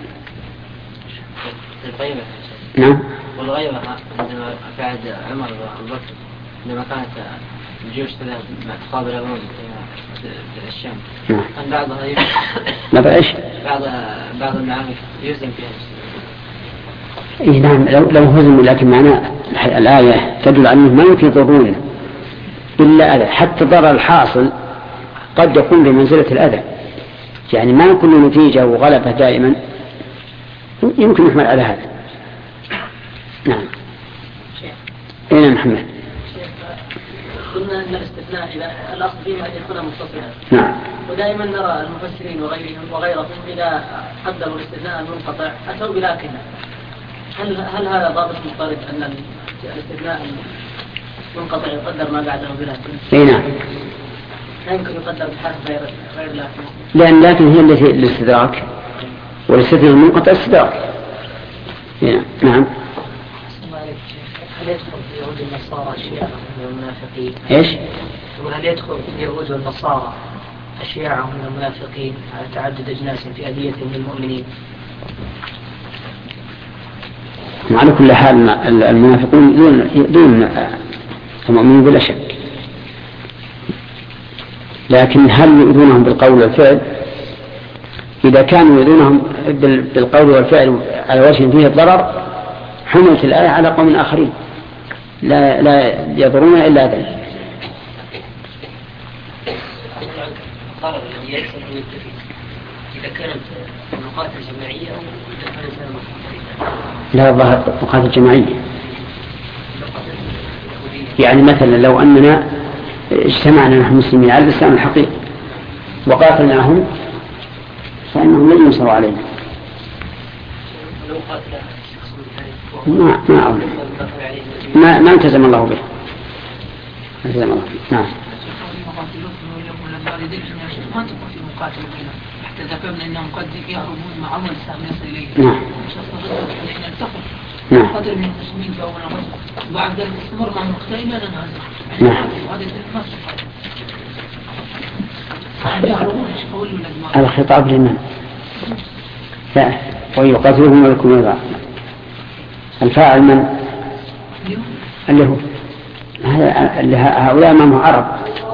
نعم. والغيرة عندما بعد عمر وأبو بكر عندما كانت الجيوش تقابل الروم في الشام كان بعضها يهزم بعض المعارك يهزم فيها إيه نعم لو هزموا، لكن معنى الآية تدل على أنه ما يمكن يضرون إلا أذى. حتى الضرر الحاصل قد يكون بمنزلة الأذى، يعني ما يكون نتيجة وغلبة دائما، يمكن يحمل على هذا. نعم. أين محمد؟ قلنا أن الاستثناء إذا الأصل فيه أن يكون متصلا. نعم. ودائما نرى المفسرين وغيرهم إذا قدروا الاستثناء المنقطع أتوا بلكن هل هذا ضابط مضطرد أن الاستثناء منقطع يقدر ما بعده بلكن؟ اي نعم. لا يمكن يقدر بحرف غير لكن. لأن لكن هي التي الاستدراك، والاستثناء المنقطع استدراك. نعم. هل يدخل في يهود النصارى أشياء من المنافقين؟ ايش؟ هل يدخل في اليهود والنصارى أشياء من المنافقين على تعدد أجناس في أذيتهم للمؤمنين؟ على كل حال المنافقون دون المؤمنين بلا شك، لكن هل يؤذونهم بالقول والفعل؟ إذا كانوا يؤذونهم بالقول والفعل على وجه فيه الضرر حملت الآية على قوم آخرين لا يضرون إلا ذلك. الضرر الذي يحصل إذا كانت مقاتل جماعية أو إذا كانت لا، الظاهر مقاتل جماعية. يعني مثلا لو أننا اجتمعنا نحن المسلمين على الإسلام الحقيقي وقاتلناهم فإنهم لن ينصروا علينا. ما التزم الله به. نعم. ما تكون في مقاتل بنا حتى ذكرنا انهم قد يهربون مع عمل السهم يصل اليه. نعم. نحن نلتقط نعم. قدر من المسلمين في اول امر وبعد ذلك استمر مع المقتل الى ان نهزم. نعم. هذا ما الخطاب لمن؟ لا، ويقاتلهم ولكم يضع. الفاعل من؟ اليهود. هؤلاء امامه عرب.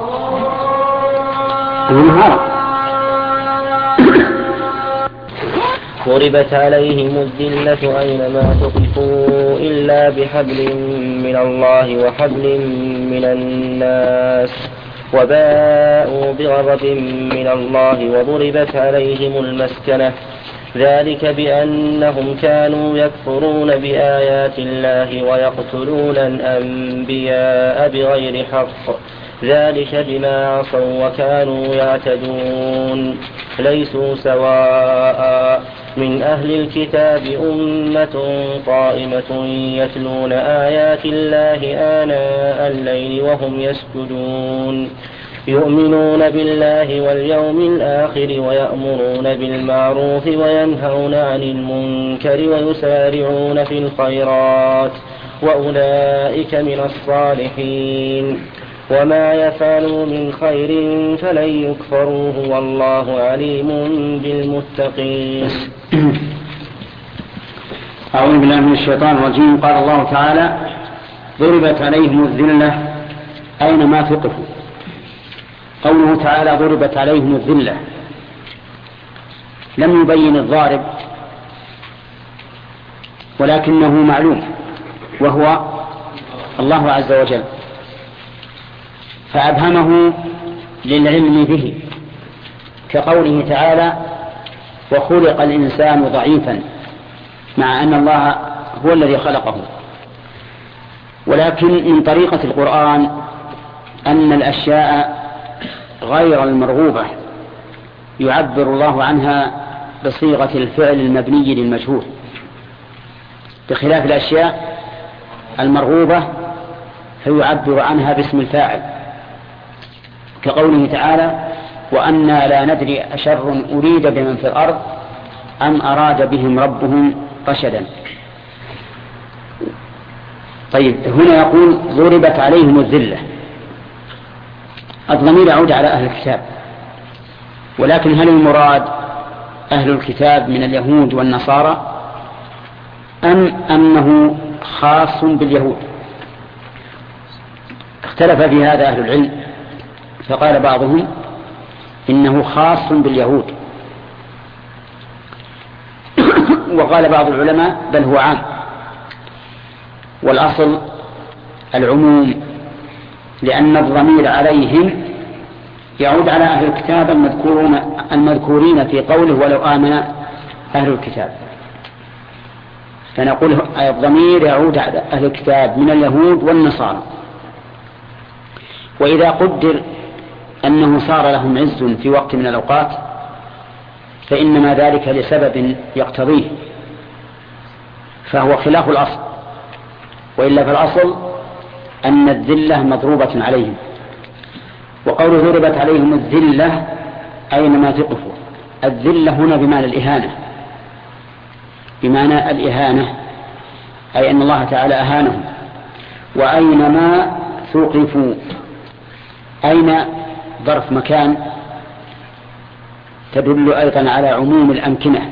ضربت عليهم الذلة أينما ثقفوا إلا بحبل من الله وحبل من الناس وباءوا بغضب من الله وضربت عليهم المسكنة ذلك بأنهم كانوا يكفرون بآيات الله ويقتلون الأنبياء بغير حق ذلك بما عصوا وكانوا يعتدون ليسوا سواء من أهل الكتاب أمة قائمة يتلون آيات الله آناء الليل وهم يسجدون يؤمنون بالله واليوم الآخر ويأمرون بالمعروف وينهون عن المنكر ويسارعون في الخيرات وأولئك من الصالحين وما يفعلوا من خير فلن يكفروه والله عليم بالمتقين. أعوذ بالله من الشيطان الرجيم. قال الله تعالى ضربت عليهم الذلة أينما ثقفوا. قوله تعالى ضربت عليهم الذلة لم يبين الضارب ولكنه معلوم وهو الله عز وجل، فأبهمه للعلم به كقوله تعالى وخلق الإنسان ضعيفا، مع أن الله هو الذي خلقه. ولكن من طريقة القرآن أن الأشياء غير المرغوبة يعبر الله عنها بصيغة الفعل المبني للمجهول، بخلاف الأشياء المرغوبة فيعبر عنها باسم الفاعل، كقوله تعالى وأنا لا ندري أشر أريد بمن في الأرض أم أراد بهم ربهم رشدا. طيب، هنا يقول ضربت عليهم الذلة، الضمير يعود على أهل الكتاب، ولكن هل المراد أهل الكتاب من اليهود والنصارى أم أنه خاص باليهود؟ اختلف في هذا أهل العلم، فقال بعضهم إنه خاص باليهود، وقال بعض العلماء بل هو عام، والأصل العموم، لأن الضمير عليهم يعود على أهل الكتاب المذكورين في قوله ولو آمن أهل الكتاب، فنقول الضمير يعود على أهل الكتاب من اليهود والنصارى. وإذا قدر أنه صار لهم عز في وقت من الأوقات فإنما ذلك لسبب يقتضيه، فهو خلاف الأصل، وإلا فالأصل أن الذلة مضروبة عليهم. وقول ضربت عليهم الذلة أينما تقفوا، الذلة هنا بمعنى الإهانة، بمعنى الإهانة، أي أن الله تعالى أهانهم. وأينما ثقفوا، أين ظرف مكان تدل أيضا على عموم الأمكنة،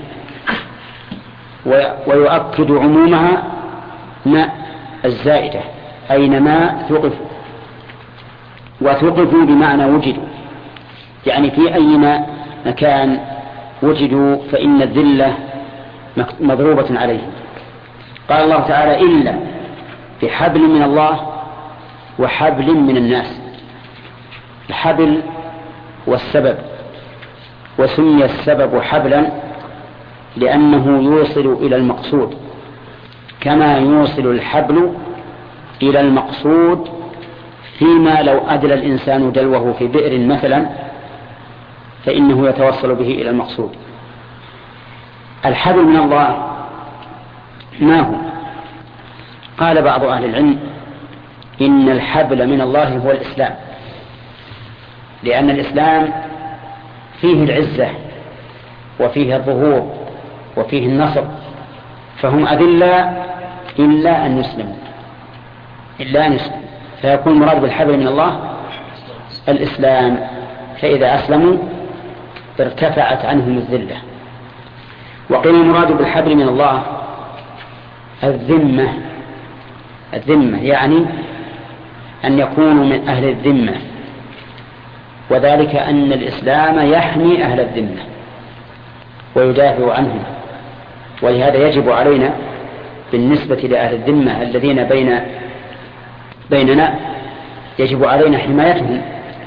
ويؤكد عمومها ما الزائدة، أينما ثقفوا. وثقفوا بمعنى وجدوا، يعني في أي مكان وجدوا فإن الذلة مضروبة عليهم. قال الله تعالى إلا بحبل من الله وحبل من الناس. الحبل والسبب، وسمي السبب حبلا لأنه يوصل إلى المقصود، كما يوصل الحبل إلى المقصود فيما لو أدلى الإنسان دلوه في بئر مثلا فإنه يتوصل به إلى المقصود. الحبل من الله ما هو؟ قال بعض أهل العلم إن الحبل من الله هو الإسلام، لأن الإسلام فيه العزة وفيه الظهور وفيه النصر، فهم أذلة إلا أن يسلموا، فيكون المراد بالحبل من الله الإسلام، فإذا أسلموا ارتفعت عنهم الذلة. وقيل المراد بالحبل من الله الذمة، يعني أن يكونوا من أهل الذمة، وذلك أن الإسلام يحمي أهل الذمة ويدافع عنهم. ولهذا يجب علينا بالنسبة لأهل الذمة الذين بيننا يجب علينا حمايتهم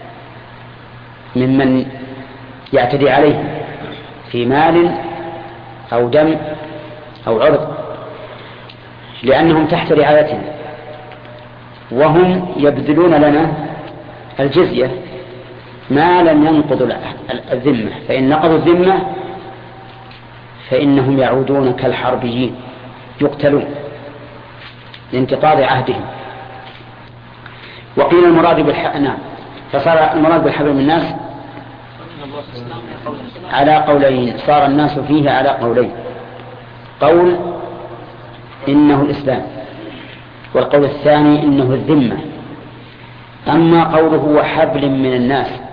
ممن يعتدي عليهم في مال أو دم أو عرض، لأنهم تحت رعايتنا، وهم يبذلون لنا الجزية ما لم ينقضوا الذمة، فإن نقضوا الذمة فإنهم يعودون كالحربيين يقتلون لانتقاض عهدهم. وقيل المراد فصار المراد بالحبل من الناس على قولين، صار الناس فيه على قولين، قول إنه الإسلام، والقول الثاني إنه الذمة. أما قوله وحبل من الناس